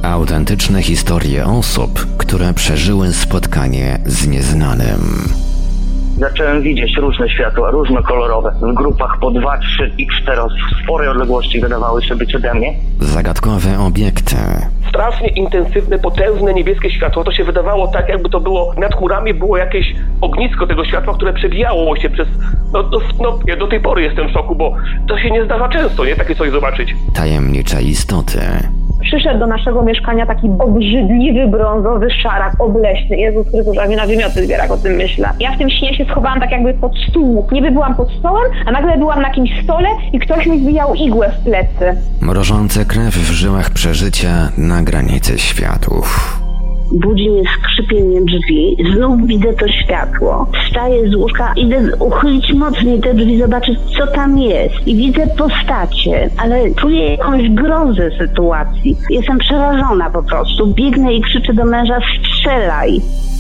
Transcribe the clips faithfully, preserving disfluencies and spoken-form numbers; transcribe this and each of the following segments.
Autentyczne historie osób, które przeżyły spotkanie z nieznanym. Zacząłem widzieć różne światła, różnokolorowe, w grupach po dwa, trzy i cztery, w sporej odległości wydawały się być ode mnie. Zagadkowe obiekty. Strasznie intensywne, potężne niebieskie światło. To się wydawało tak, jakby to było, nad chmurami było jakieś ognisko tego światła, które przebijało się przez... No, no, no ja do tej pory jestem w szoku, bo to się nie zdarza często, nie? Takie coś zobaczyć. Tajemnicze istoty. Przyszedł do naszego mieszkania taki obrzydliwy, brązowy szarak, obleśny. Jezus Chrystus, a mnie na wymioty zbiera, jak o tym myślę. Ja w tym śnie się schowałam tak jakby pod stół. Niby byłam pod stołem, a nagle byłam na jakimś stole i ktoś mi wbijał igłę w plecy. Mrożące krew w żyłach przeżycia na granicy światów. Budzi mnie skrzypienie drzwi, znów widzę to światło. Wstaję z łóżka, idę uchylić mocniej te drzwi, zobaczyć co tam jest. I widzę postacie, ale czuję jakąś grozę sytuacji. Jestem przerażona po prostu. Biegnę i krzyczę do męża: strzelaj!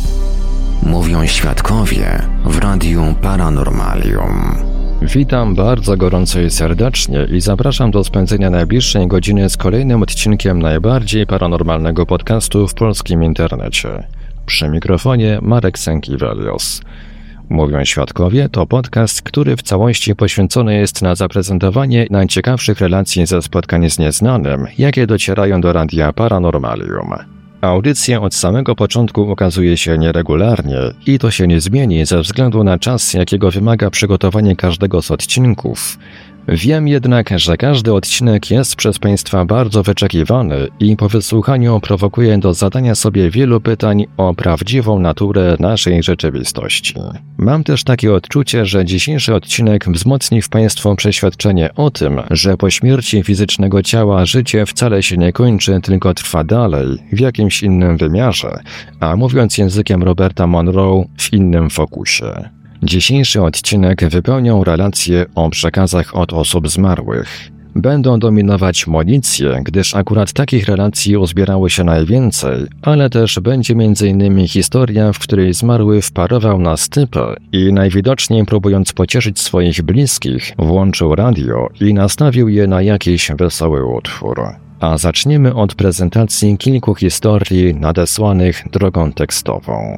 Mówią świadkowie w Radiu Paranormalium. Witam bardzo gorąco i serdecznie i zapraszam do spędzenia najbliższej godziny z kolejnym odcinkiem najbardziej paranormalnego podcastu w polskim internecie. Przy mikrofonie Marek Sękiewelios. Mówią świadkowie to podcast, który w całości poświęcony jest na zaprezentowanie najciekawszych relacji ze spotkań z nieznanym, jakie docierają do Radia Paranormalium. Audycja od samego początku ukazuje się nieregularnie i to się nie zmieni ze względu na czas, jakiego wymaga przygotowanie każdego z odcinków. Wiem jednak, że każdy odcinek jest przez Państwa bardzo wyczekiwany i po wysłuchaniu prowokuje do zadania sobie wielu pytań o prawdziwą naturę naszej rzeczywistości. Mam też takie odczucie, że dzisiejszy odcinek wzmocni w Państwu przeświadczenie o tym, że po śmierci fizycznego ciała życie wcale się nie kończy, tylko trwa dalej, w jakimś innym wymiarze, a mówiąc językiem Roberta Monroe, w innym fokusie. Dzisiejszy odcinek wypełnią relacje o przekazach od osób zmarłych. Będą dominować monicje, gdyż akurat takich relacji uzbierało się najwięcej, ale też będzie między innymi historia, w której zmarły wparował na stypę i najwidoczniej próbując pocieszyć swoich bliskich, włączył radio i nastawił je na jakiś wesoły utwór. A zaczniemy od prezentacji kilku historii nadesłanych drogą tekstową.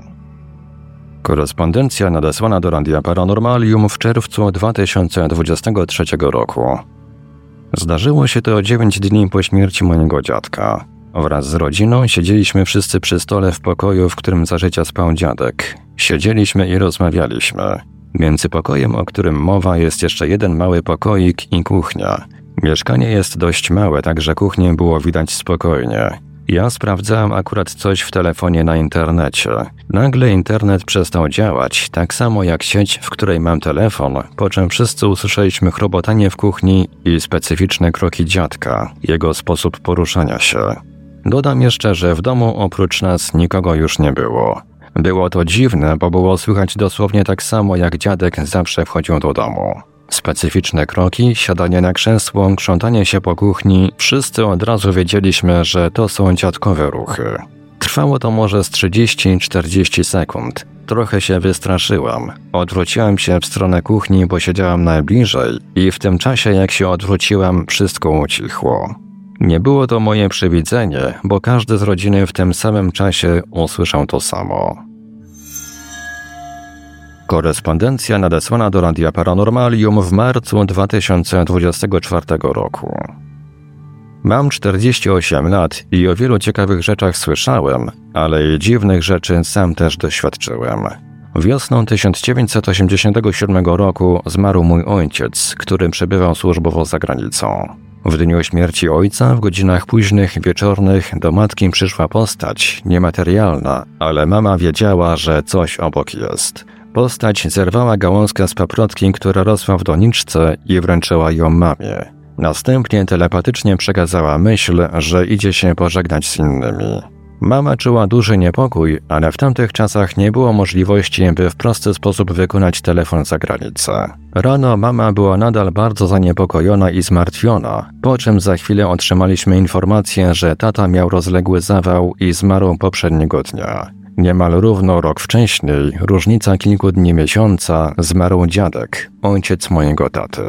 Korespondencja nadesłana do Radia Paranormalium w czerwcu dwa tysiące dwudziestego trzeciego roku. Zdarzyło się to dziewięć dni po śmierci mojego dziadka. Wraz z rodziną siedzieliśmy wszyscy przy stole w pokoju, w którym za życia spał dziadek. Siedzieliśmy i rozmawialiśmy. Między pokojem, o którym mowa, jest jeszcze jeden mały pokoik i kuchnia. Mieszkanie jest dość małe, także kuchnię było widać spokojnie. Ja sprawdzałem akurat coś w telefonie na internecie. Nagle internet przestał działać, tak samo jak sieć, w której mam telefon, po czym wszyscy usłyszeliśmy chrobotanie w kuchni i specyficzne kroki dziadka, jego sposób poruszania się. Dodam jeszcze, że w domu oprócz nas nikogo już nie było. Było to dziwne, bo było słychać dosłownie tak samo, jak dziadek zawsze wchodził do domu. Specyficzne kroki, siadanie na krzesło, krzątanie się po kuchni, wszyscy od razu wiedzieliśmy, że to są dziadkowe ruchy. Trwało to może z trzydzieści czterdzieści sekund. Trochę się wystraszyłam. Odwróciłam się w stronę kuchni, bo siedziałam najbliżej i w tym czasie, jak się odwróciłam, wszystko ucichło. Nie było to moje przywidzenie, bo każdy z rodziny w tym samym czasie usłyszał to samo. Korespondencja nadesłana do Radia Paranormalium w marcu dwa tysiące dwudziestego czwartego roku. Mam czterdzieści osiem lat i o wielu ciekawych rzeczach słyszałem, ale i dziwnych rzeczy sam też doświadczyłem. Wiosną tysiąc dziewięćset osiemdziesiątego siódmego roku zmarł mój ojciec, który przebywał służbowo za granicą. W dniu śmierci ojca, w godzinach późnych, wieczornych, do matki przyszła postać, niematerialna, ale mama wiedziała, że coś obok jest. Postać zerwała gałązkę z paprotki, która rosła w doniczce i wręczyła ją mamie. Następnie telepatycznie przekazała myśl, że idzie się pożegnać z innymi. Mama czuła duży niepokój, ale w tamtych czasach nie było możliwości, by w prosty sposób wykonać telefon za granicę. Rano mama była nadal bardzo zaniepokojona i zmartwiona, po czym za chwilę otrzymaliśmy informację, że tata miał rozległy zawał i zmarł poprzedniego dnia. Niemal równo rok wcześniej, różnica kilku dni miesiąca, zmarł dziadek, ojciec mojego taty.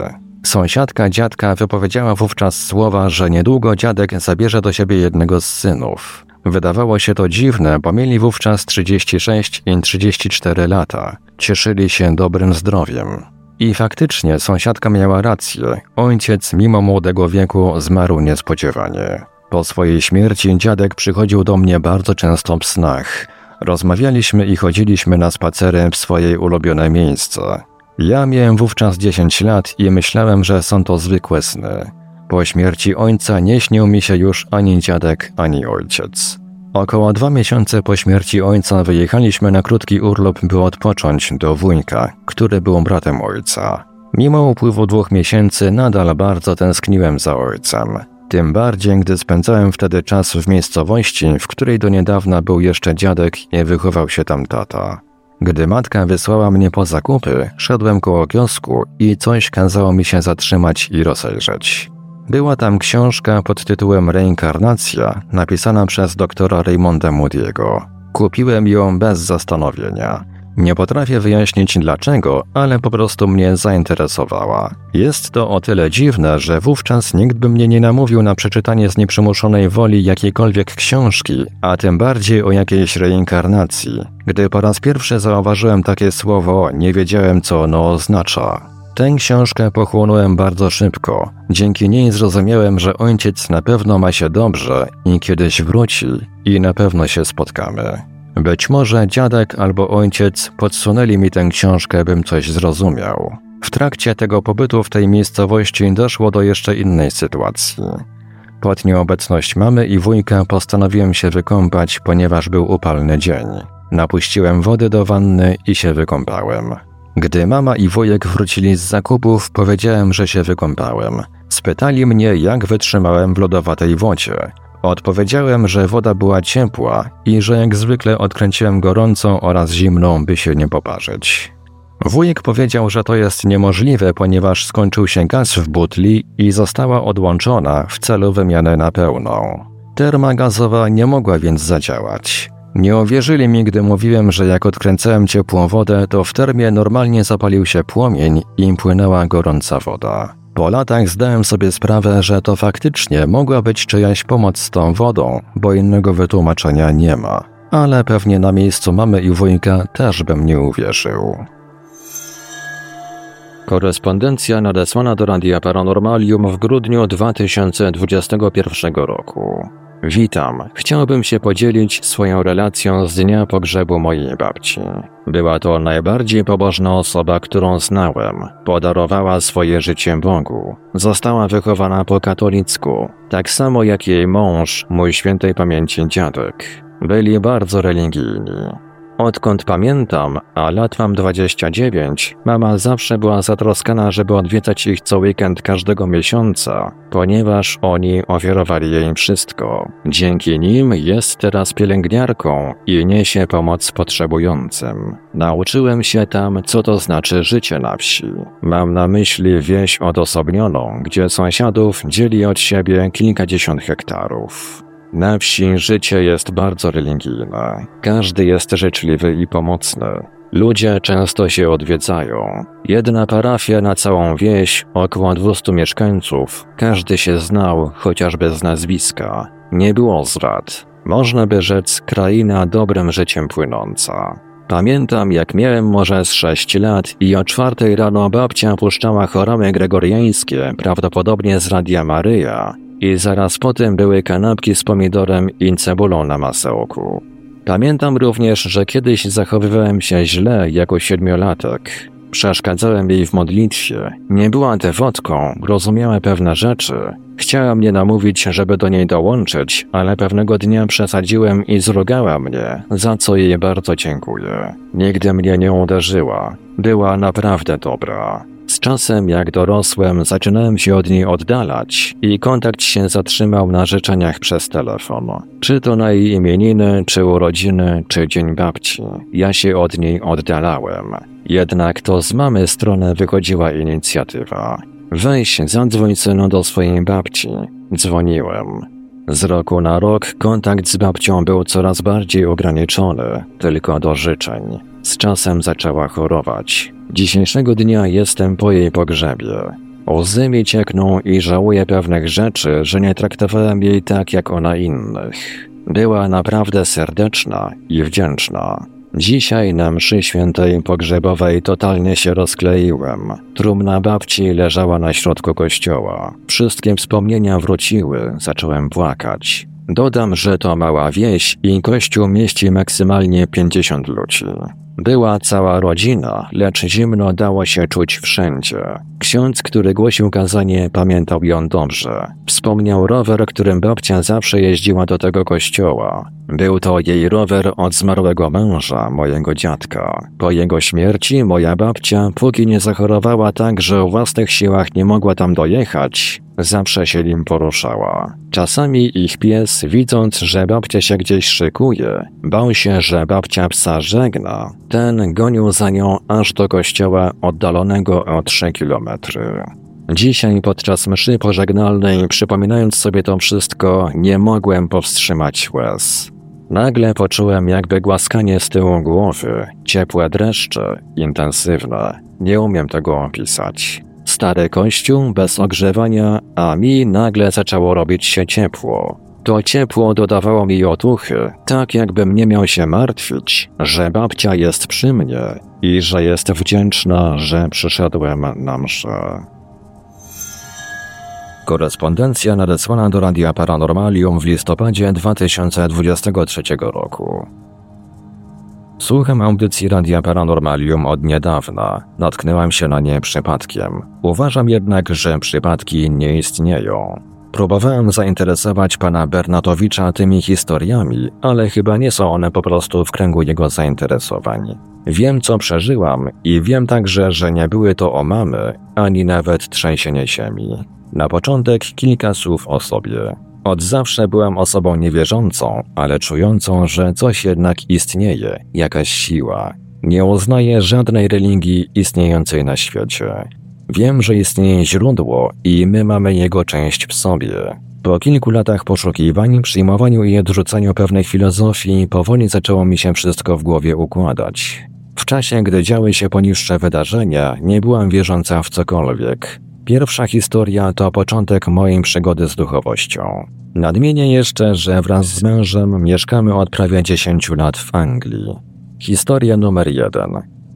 Sąsiadka dziadka wypowiedziała wówczas słowa, że niedługo dziadek zabierze do siebie jednego z synów. Wydawało się to dziwne, bo mieli wówczas trzydzieści sześć i trzydzieści cztery lata. Cieszyli się dobrym zdrowiem. I faktycznie sąsiadka miała rację. Ojciec mimo młodego wieku zmarł niespodziewanie. Po swojej śmierci dziadek przychodził do mnie bardzo często w snach. Rozmawialiśmy i chodziliśmy na spacery w swoje ulubione miejsca. Ja miałem wówczas dziesięć lat i myślałem, że są to zwykłe sny. Po śmierci ojca nie śnił mi się już ani dziadek, ani ojciec. Około dwa miesiące po śmierci ojca wyjechaliśmy na krótki urlop, by odpocząć do wujka, który był bratem ojca. Mimo upływu dwóch miesięcy nadal bardzo tęskniłem za ojcem. Tym bardziej, gdy spędzałem wtedy czas w miejscowości, w której do niedawna był jeszcze dziadek i wychował się tam tata. Gdy matka wysłała mnie po zakupy, szedłem koło kiosku i coś kazało mi się zatrzymać i rozejrzeć. Była tam książka pod tytułem Reinkarnacja, napisana przez doktora Raymonda Moody'ego. Kupiłem ją bez zastanowienia. Nie potrafię wyjaśnić dlaczego, ale po prostu mnie zainteresowała. Jest to o tyle dziwne, że wówczas nikt by mnie nie namówił na przeczytanie z nieprzymuszonej woli jakiejkolwiek książki, a tym bardziej o jakiejś reinkarnacji. Gdy po raz pierwszy zauważyłem takie słowo, nie wiedziałem, co ono oznacza. Tę książkę pochłonąłem bardzo szybko. Dzięki niej zrozumiałem, że ojciec na pewno ma się dobrze i kiedyś wróci i na pewno się spotkamy. Być może dziadek albo ojciec podsunęli mi tę książkę, bym coś zrozumiał. W trakcie tego pobytu w tej miejscowości doszło do jeszcze innej sytuacji. Pod nieobecność mamy i wujka postanowiłem się wykąpać, ponieważ był upalny dzień. Napuściłem wody do wanny i się wykąpałem. Gdy mama i wujek wrócili z zakupów, powiedziałem, że się wykąpałem. Spytali mnie, jak wytrzymałem w lodowatej wodzie. Odpowiedziałem, że woda była ciepła i że jak zwykle odkręciłem gorącą oraz zimną, by się nie poparzyć. Wujek powiedział, że to jest niemożliwe, ponieważ skończył się gaz w butli i została odłączona w celu wymiany na pełną. Terma gazowa nie mogła więc zadziałać. Nie uwierzyli mi, gdy mówiłem, że jak odkręcałem ciepłą wodę, to w termie normalnie zapalił się płomień i płynęła gorąca woda. Po latach zdałem sobie sprawę, że to faktycznie mogła być czyjaś pomoc z tą wodą, bo innego wytłumaczenia nie ma. Ale pewnie na miejscu mamy i wujka też bym nie uwierzył. Korespondencja nadesłana do Radia Paranormalium w grudniu dwa tysiące dwudziestego pierwszego roku. Witam. Chciałbym się podzielić swoją relacją z dnia pogrzebu mojej babci. Była to najbardziej pobożna osoba, którą znałem. Podarowała swoje życie Bogu. Została wychowana po katolicku, tak samo jak jej mąż, mój świętej pamięci dziadek. Byli bardzo religijni. Odkąd pamiętam, a lat mam dwadzieścia dziewięć, mama zawsze była zatroskana, żeby odwiedzać ich co weekend każdego miesiąca, ponieważ oni ofiarowali jej wszystko. Dzięki nim jest teraz pielęgniarką i niesie pomoc potrzebującym. Nauczyłem się tam, co to znaczy życie na wsi. Mam na myśli wieś odosobnioną, gdzie sąsiadów dzieli od siebie kilkadziesiąt hektarów. Na wsi życie jest bardzo religijne. Każdy jest życzliwy i pomocny. Ludzie często się odwiedzają. Jedna parafia na całą wieś, około dwustu mieszkańców. Każdy się znał, chociażby z nazwiska. Nie było zrad. Można by rzec, kraina dobrym życiem płynąca. Pamiętam, jak miałem może z sześć lat i o czwartej rano babcia puszczała chorały gregoriańskie, prawdopodobnie z Radia Maryja. I zaraz potem były kanapki z pomidorem i cebulą na masełku. Pamiętam również, że kiedyś zachowywałem się źle jako siedmiolatek. Przeszkadzałem jej w modlitwie. Nie była dewotką, rozumiała pewne rzeczy. Chciała mnie namówić, żeby do niej dołączyć, ale pewnego dnia przesadziłem i zrugała mnie, za co jej bardzo dziękuję. Nigdy mnie nie uderzyła. Była naprawdę dobra. Z czasem, jak dorosłem, zaczynałem się od niej oddalać i kontakt się zatrzymał na życzeniach przez telefon. Czy to na jej imieniny, czy urodziny, czy dzień babci. Ja się od niej oddalałem. Jednak to z mamy strony wychodziła inicjatywa. Weź, zadzwoń synu do swojej babci. Dzwoniłem. Z roku na rok kontakt z babcią był coraz bardziej ograniczony, tylko do życzeń. Z czasem zaczęła chorować. Dzisiejszego dnia jestem po jej pogrzebie. Łzy mi ciekną i żałuję pewnych rzeczy, że nie traktowałem jej tak jak ona innych. Była naprawdę serdeczna i wdzięczna. Dzisiaj na mszy świętej pogrzebowej totalnie się rozkleiłem. Trumna babci leżała na środku kościoła. Wszystkie wspomnienia wróciły, zacząłem płakać. Dodam, że to mała wieś i kościół mieści maksymalnie pięćdziesiąt ludzi. Była cała rodzina, lecz zimno dało się czuć wszędzie. Ksiądz, który głosił kazanie, pamiętał ją dobrze. Wspomniał rower, którym babcia zawsze jeździła do tego kościoła. Był to jej rower od zmarłego męża, mojego dziadka. Po jego śmierci moja babcia, póki nie zachorowała tak, że o własnych siłach nie mogła tam dojechać, zawsze się nim poruszała. Czasami ich pies, widząc, że babcia się gdzieś szykuje, bał się, że babcia psa żegna. Ten gonił za nią aż do kościoła oddalonego o trzy kilometry. Dzisiaj podczas mszy pożegnalnej, przypominając sobie to wszystko, nie mogłem powstrzymać łez. Nagle poczułem jakby głaskanie z tyłu głowy, ciepłe dreszcze, intensywne. Nie umiem tego opisać. Stary kościół bez ogrzewania, a mi nagle zaczęło robić się ciepło. To ciepło dodawało mi otuchy, tak jakbym nie miał się martwić, że babcia jest przy mnie i że jest wdzięczna, że przyszedłem na mszę. Korespondencja nadesłana do Radia Paranormalium w listopadzie dwa tysiące dwudziestego trzeciego roku. Słucham audycji Radia Paranormalium od niedawna. Natknęłam się na nie przypadkiem. Uważam jednak, że przypadki nie istnieją. Próbowałem zainteresować pana Bernatowicza tymi historiami, ale chyba nie są one po prostu w kręgu jego zainteresowań. Wiem, co przeżyłam i wiem także, że nie były to omamy, ani nawet trzęsienie ziemi. Na początek kilka słów o sobie. Od zawsze byłam osobą niewierzącą, ale czującą, że coś jednak istnieje, jakaś siła. Nie uznaję żadnej religii istniejącej na świecie. Wiem, że istnieje źródło i my mamy jego część w sobie. Po kilku latach poszukiwań, przyjmowaniu i odrzucaniu pewnych filozofii, powoli zaczęło mi się wszystko w głowie układać. W czasie, gdy działy się poniższe wydarzenia, nie byłam wierząca w cokolwiek. Pierwsza historia to początek mojej przygody z duchowością. Nadmienię jeszcze, że wraz z mężem mieszkamy od prawie dziesięciu lat w Anglii. Historia numer jeden.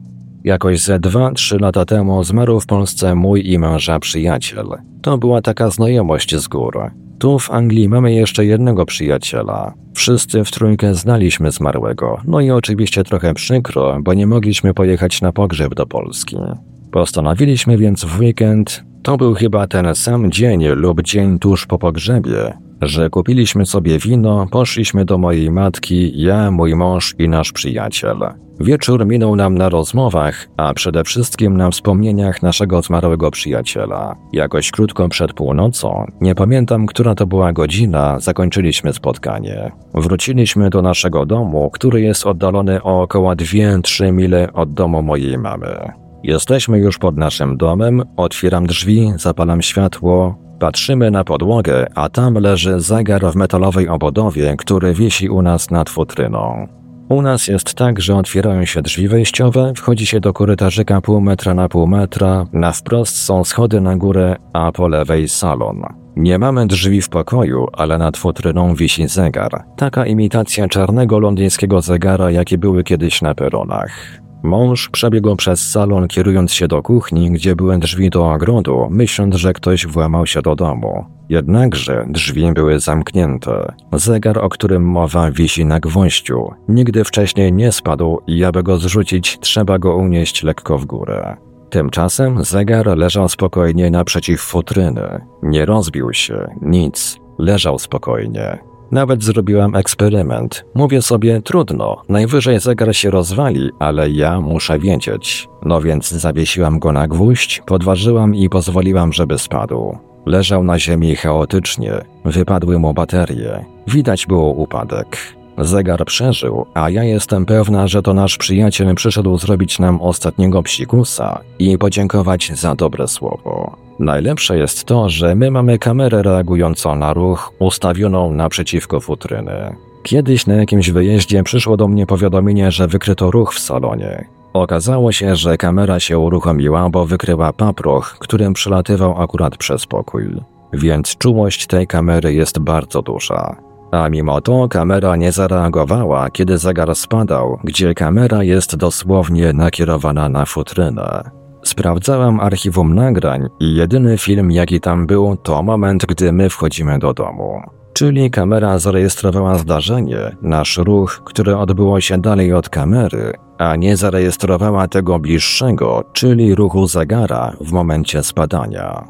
Jakoś ze dwa, trzy lata temu zmarł w Polsce mój i męża przyjaciel. To była taka znajomość z gór. Tu w Anglii mamy jeszcze jednego przyjaciela. Wszyscy w trójkę znaliśmy zmarłego, no i oczywiście trochę przykro, bo nie mogliśmy pojechać na pogrzeb do Polski. Postanowiliśmy więc w weekend, to był chyba ten sam dzień lub dzień tuż po pogrzebie, że kupiliśmy sobie wino, poszliśmy do mojej matki, ja, mój mąż i nasz przyjaciel. Wieczór minął nam na rozmowach, a przede wszystkim na wspomnieniach naszego zmarłego przyjaciela. Jakoś krótko przed północą, nie pamiętam, która to była godzina, zakończyliśmy spotkanie. Wróciliśmy do naszego domu, który jest oddalony o około dwie trzy mile od domu mojej mamy. Jesteśmy już pod naszym domem, otwieram drzwi, zapalam światło, patrzymy na podłogę, a tam leży zegar w metalowej obudowie, który wisi u nas nad futryną. U nas jest tak, że otwierają się drzwi wejściowe, wchodzi się do korytarzyka pół metra na pół metra, na wprost są schody na górę, a po lewej salon. Nie mamy drzwi w pokoju, ale nad futryną wisi zegar. Taka imitacja czarnego londyńskiego zegara, jakie były kiedyś na peronach. Mąż przebiegł przez salon, kierując się do kuchni, gdzie były drzwi do ogrodu, myśląc, że ktoś włamał się do domu. Jednakże drzwi były zamknięte. Zegar, o którym mowa, wisi na gwoździu. Nigdy wcześniej nie spadł i aby go zrzucić, trzeba go unieść lekko w górę. Tymczasem zegar leżał spokojnie naprzeciw futryny. Nie rozbił się, nic. Leżał spokojnie. Nawet zrobiłam eksperyment. Mówię sobie, trudno, najwyżej zegar się rozwali, ale ja muszę wiedzieć. No więc zawiesiłam go na gwóźdź, podważyłam i pozwoliłam, żeby spadł. Leżał na ziemi chaotycznie, wypadły mu baterie. Widać było upadek. Zegar przeżył, a ja jestem pewna, że to nasz przyjaciel przyszedł zrobić nam ostatniego psikusa i podziękować za dobre słowo. Najlepsze jest to, że my mamy kamerę reagującą na ruch ustawioną naprzeciwko futryny. Kiedyś na jakimś wyjeździe przyszło do mnie powiadomienie, że wykryto ruch w salonie. Okazało się, że kamera się uruchomiła, bo wykryła paproch, którym przelatywał akurat przez pokój. Więc czułość tej kamery jest bardzo duża. A mimo to kamera nie zareagowała, kiedy zegar spadał, gdzie kamera jest dosłownie nakierowana na futrynę. Sprawdzałam archiwum nagrań i jedyny film, jaki tam był, to moment, gdy my wchodzimy do domu. Czyli kamera zarejestrowała zdarzenie, nasz ruch, które odbyło się dalej od kamery, a nie zarejestrowała tego bliższego, czyli ruchu zegara w momencie spadania.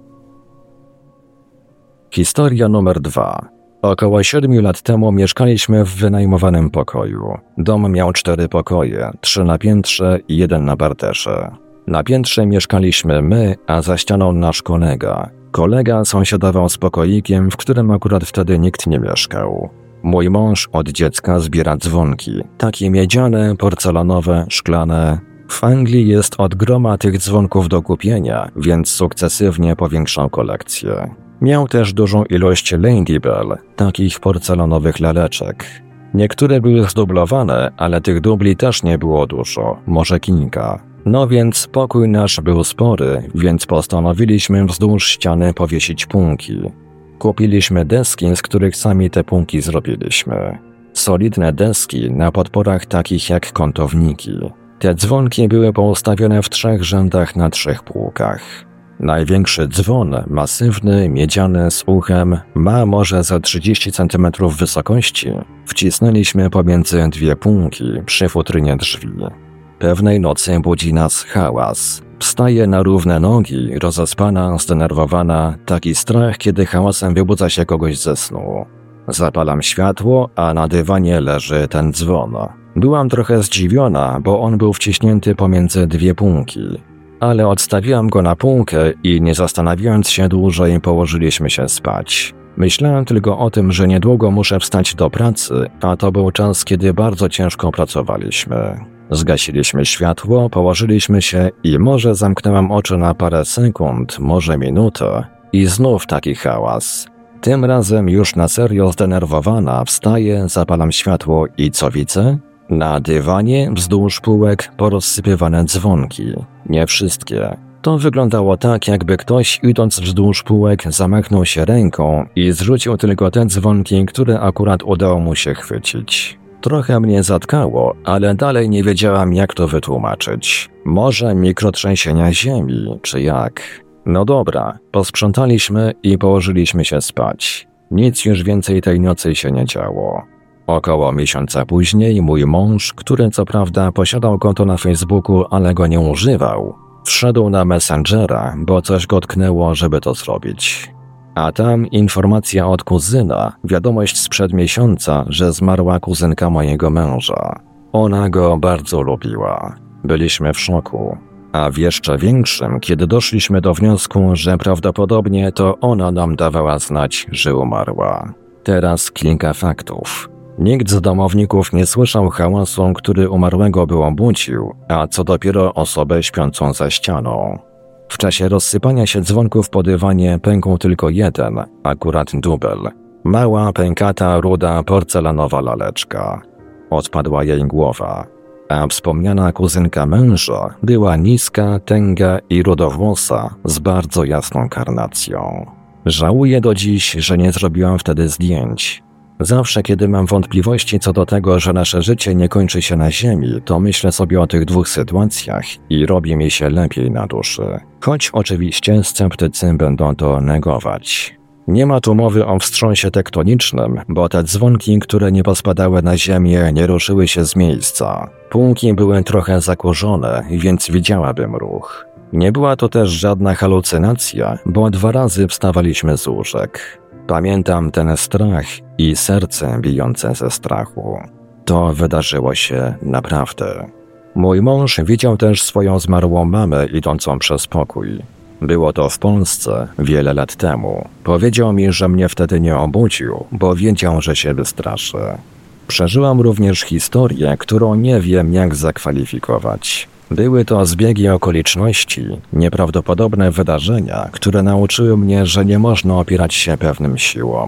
Historia numer dwa. Około siedmiu lat temu mieszkaliśmy w wynajmowanym pokoju. Dom miał cztery pokoje, trzy na piętrze i jeden na parterze. Na piętrze mieszkaliśmy my, a za ścianą nasz kolega. Kolega sąsiadował z pokoikiem, w którym akurat wtedy nikt nie mieszkał. Mój mąż od dziecka zbiera dzwonki, takie miedziane, porcelanowe, szklane. W Anglii jest od groma tych dzwonków do kupienia, więc sukcesywnie powiększał kolekcję. Miał też dużą ilość Ladybell, takich porcelanowych laleczek. Niektóre były zdublowane, ale tych dubli też nie było dużo, może kilka. No więc pokój nasz był spory, więc postanowiliśmy wzdłuż ściany powiesić półki. Kupiliśmy deski, z których sami te półki zrobiliśmy. Solidne deski na podporach takich jak kątowniki. Te dzwonki były poustawione w trzech rzędach na trzech półkach. Największy dzwon, masywny, miedziany, z uchem, ma może za trzydzieści centymetrów wysokości. Wcisnęliśmy pomiędzy dwie półki przy futrynie drzwi. Pewnej nocy budzi nas hałas. Wstaje na równe nogi, rozaspana, zdenerwowana, taki strach, kiedy hałasem wybudza się kogoś ze snu. Zapalam światło, a na dywanie leży ten dzwon. Byłam trochę zdziwiona, bo on był wciśnięty pomiędzy dwie półki. Ale odstawiłam go na półkę i nie zastanawiając się dłużej położyliśmy się spać. Myślałem tylko o tym, że niedługo muszę wstać do pracy, a to był czas, kiedy bardzo ciężko pracowaliśmy. Zgasiliśmy światło, położyliśmy się i może zamknęłam oczy na parę sekund, może minutę i znów taki hałas. Tym razem już na serio zdenerwowana wstaję, zapalam światło i co widzę? Na dywanie wzdłuż półek porozsypywane dzwonki. Nie wszystkie. To wyglądało tak, jakby ktoś idąc wzdłuż półek zamachnął się ręką i zrzucił tylko te dzwonki, które akurat udało mu się chwycić. Trochę mnie zatkało, ale dalej nie wiedziałam, jak to wytłumaczyć. Może mikrotrzęsienia ziemi, czy jak? No dobra, posprzątaliśmy i położyliśmy się spać. Nic już więcej tej nocy się nie działo. Około miesiąca później mój mąż, który co prawda posiadał konto na Facebooku, ale go nie używał, wszedł na Messengera, bo coś go tknęło, żeby to zrobić. A tam informacja od kuzyna, wiadomość sprzed miesiąca, że zmarła kuzynka mojego męża. Ona go bardzo lubiła. Byliśmy w szoku. A w jeszcze większym, kiedy doszliśmy do wniosku, że prawdopodobnie to ona nam dawała znać, że umarła. Teraz kilka faktów. Nikt z domowników nie słyszał hałasu, który umarłego by obudził, a co dopiero osobę śpiącą za ścianą. W czasie rozsypania się dzwonków po dywanie pękł tylko jeden, akurat dubel. Mała, pękata, ruda, porcelanowa laleczka. Odpadła jej głowa. A wspomniana kuzynka męża była niska, tęga i rudowłosa z bardzo jasną karnacją. Żałuję do dziś, że nie zrobiłam wtedy zdjęć. Zawsze, kiedy mam wątpliwości co do tego, że nasze życie nie kończy się na ziemi, to myślę sobie o tych dwóch sytuacjach i robi mi się lepiej na duszy. Choć oczywiście sceptycy będą to negować. Nie ma tu mowy o wstrząsie tektonicznym, bo te dzwonki, które nie pospadały na ziemię, nie ruszyły się z miejsca. Półki były trochę zakurzone, więc widziałabym ruch. Nie była to też żadna halucynacja, bo dwa razy wstawaliśmy z łóżek. Pamiętam ten strach i serce bijące ze strachu. To wydarzyło się naprawdę. Mój mąż widział też swoją zmarłą mamę idącą przez pokój. Było to w Polsce wiele lat temu. Powiedział mi, że mnie wtedy nie obudził, bo wiedział, że się wystraszę. Przeżyłam również historię, którą nie wiem, jak zakwalifikować. Były to zbiegi okoliczności, nieprawdopodobne wydarzenia, które nauczyły mnie, że nie można opierać się pewnym siłom.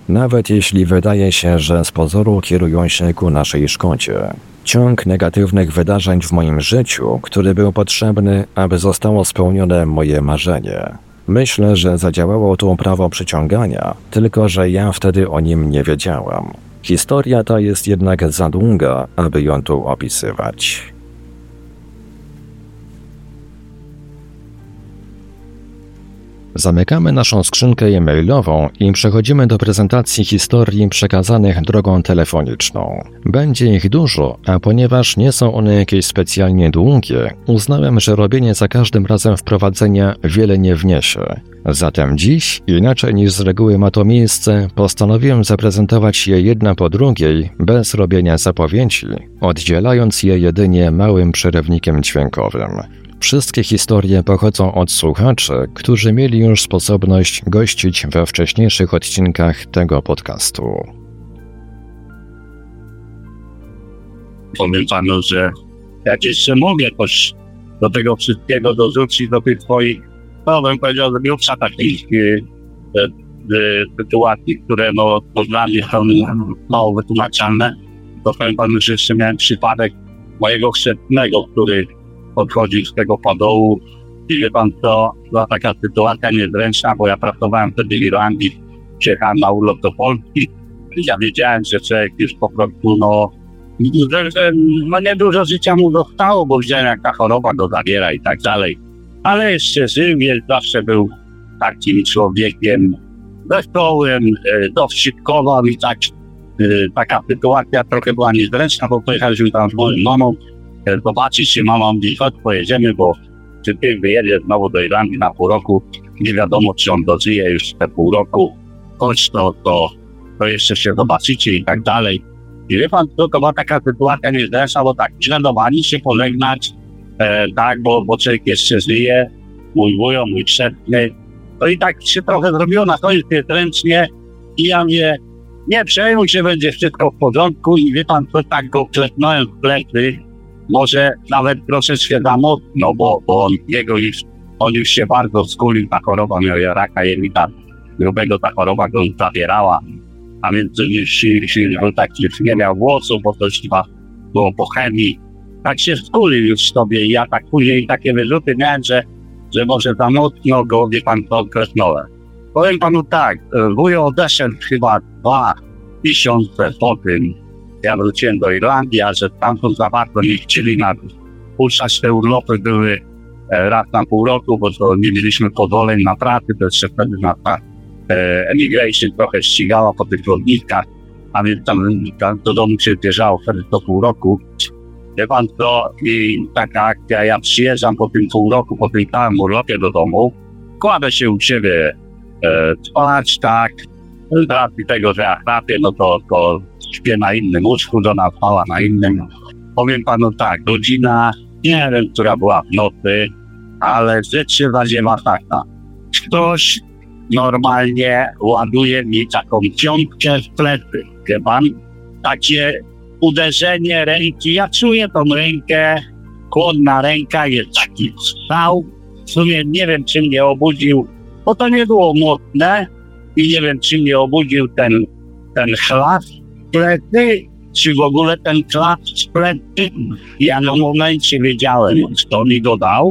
nawet jeśli wydaje się, że z pozoru kierują się ku naszej szkodzie. Ciąg negatywnych wydarzeń w moim życiu, który był potrzebny, aby zostało spełnione moje marzenie. Myślę, że zadziałało tu prawo przyciągania, tylko że ja wtedy o nim nie wiedziałam. Historia ta jest jednak za długa, aby ją tu opisywać. Zamykamy naszą skrzynkę e-mailową i przechodzimy do prezentacji historii przekazanych drogą telefoniczną. Będzie ich dużo, a ponieważ nie są one jakieś specjalnie długie, uznałem, że robienie za każdym razem wprowadzenia wiele nie wniesie. Zatem dziś, inaczej niż z reguły ma to miejsce, postanowiłem zaprezentować je jedna po drugiej, bez robienia zapowiedzi, oddzielając je jedynie małym przerywnikiem dźwiękowym. Wszystkie historie pochodzą od słuchaczy, którzy mieli już sposobność gościć we wcześniejszych odcinkach tego podcastu. Powiem panu, że jak jeszcze mogę coś do tego wszystkiego dorzucić, do tych twoich, no bym powiedział, że grubsza takich e, e, sytuacji, które no, dla mnie są mało wytłumaczalne, to powiem panu, że jeszcze miałem przypadek mojego chrzestnego, który podchodził z tego podołu i wie pan co, była taka sytuacja niezręczna, bo ja pracowałem wtedy w Irlandii, przyjechałem na urlop do Polski i ja wiedziałem, że człowiek już po prostu no, że, że no niedużo życia mu zostało, bo widziałem jak ta choroba go zabiera i tak dalej, ale jeszcze żył, jest, zawsze był takim człowiekiem wesołym, dowcipkował i tak, taka sytuacja trochę była niezręczna, bo pojechaliśmy tam z moją mamą zobaczyć się, mama mówi, chodź pojedziemy, bo czy ty wyjedziesz znowu do Irlandii na pół roku, nie wiadomo czy on dożyje już te pół roku, chodź to, to, to jeszcze się zobaczycie i tak dalej. I wie pan, to, to była taka sytuacja niezręczna, bo tak, śladowali się pożegnać, e, tak, bo, bo człowiek jeszcze żyje, mój wujo, mój chrzestny, no i tak się trochę zrobiło na koniec niezręcznie i ja mówię, nie przejmuj się, będzie wszystko w porządku i wie pan, co tak go klepnąłem w plecy, może nawet troszeczkę za mocno, bo, bo on, jego już, on już się bardzo skulił, ta choroba miał raka jelita grubego, ta choroba go zabierała, a więc już, już, już tak już nie miał włosów, bo to chyba było po chemii, tak się skulił już sobie i ja tak później takie wyrzuty miałem, że, że może za mocno go, wie pan, to określałem. Powiem panu tak, wujo odeszedł chyba dwa miesiące po tym, ja wróciłem do Irlandii, a że tamtąd za bardzo nie chcieli nas puszczać, te urlopy były raz na pół roku, bo to nie mieliśmy pozwoleń na pracę, to jeszcze wtedy nas ta e, emigration trochę ścigała po tych lotniskach, a więc tam, tam do domu się zjeżdżało wtedy co pół roku. Wie pan co, i taka akcja, ja przyjeżdżam po tym pół roku, po tym całym urlopie do domu, kładę się u siebie e, spać, tak, z racji tego, że ja chrapię, no to, to śpię na innym łóżku, żona spała na innym. Powiem panu tak, godzina, nie wiem, która była w nocy, ale rzecz się zadziewa taka. Ktoś normalnie ładuje mi taką ciągkę w plecy, wie pan? Takie uderzenie ręki, ja czuję tą rękę, chłodna ręka, jest taki strzał. W sumie nie wiem, czy mnie obudził, bo to nie było mocne i nie wiem, czy mnie obudził ten, ten chlap w plecy, czy w ogóle ten chlap w plecy. Ja na momencie wiedziałem, kto mi go dał,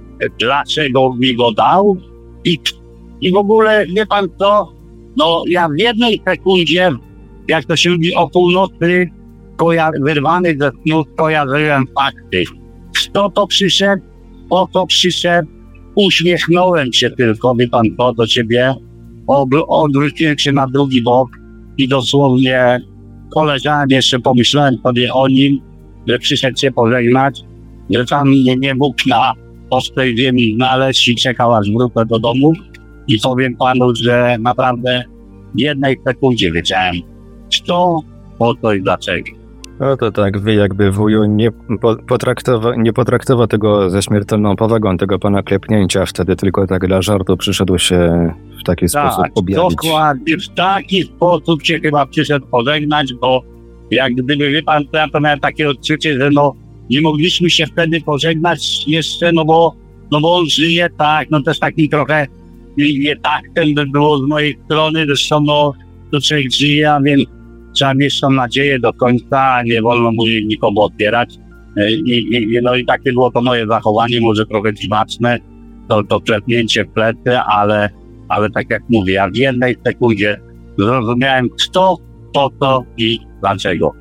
dlaczego mi go dał i, i w ogóle, wie pan co, no ja w jednej sekundzie, jak to się mówi o północy, koja- wyrwany ze snu, kojarzyłem fakty. Kto to przyszedł, po co przyszedł, uśmiechnąłem się tylko, wie pan co, do ciebie, Ob- odwróciłem się na drugi bok i dosłownie poleżałem jeszcze, pomyślałem sobie o nim, że przyszedł się pożegnać, że tam mnie nie mógł na ostrej ziemi znaleźć i czekał aż wrócę do domu i powiem panu, że naprawdę w jednej sekundzie wiedziałem, kto, po co i dlaczego. No to tak, wy jakby wuju nie, po, potraktowa, nie potraktował tego ze śmiertelną powagą, tego pana klepnięcia, wtedy tylko tak dla żartu przyszedł się w taki tak, sposób objawić. Dokładnie, w taki sposób się chyba przyszedł pożegnać, bo jak gdyby, wie pan, to ja to miałem takie odczucie, że no nie mogliśmy się wtedy pożegnać jeszcze, no bo, no bo on żyje, tak, no też taki trochę nie tak ten by było z mojej strony, zresztą no to człowiek żyje, a więc trzeba mieć tą nadzieję do końca, nie wolno mu nikomu odbierać. I, i, no i takie było to moje zachowanie, może trochę dziwaczne, to, to przepnięcie w plecy, ale, ale tak jak mówię, ja w jednej sekundzie zrozumiałem kto, po co i dlaczego.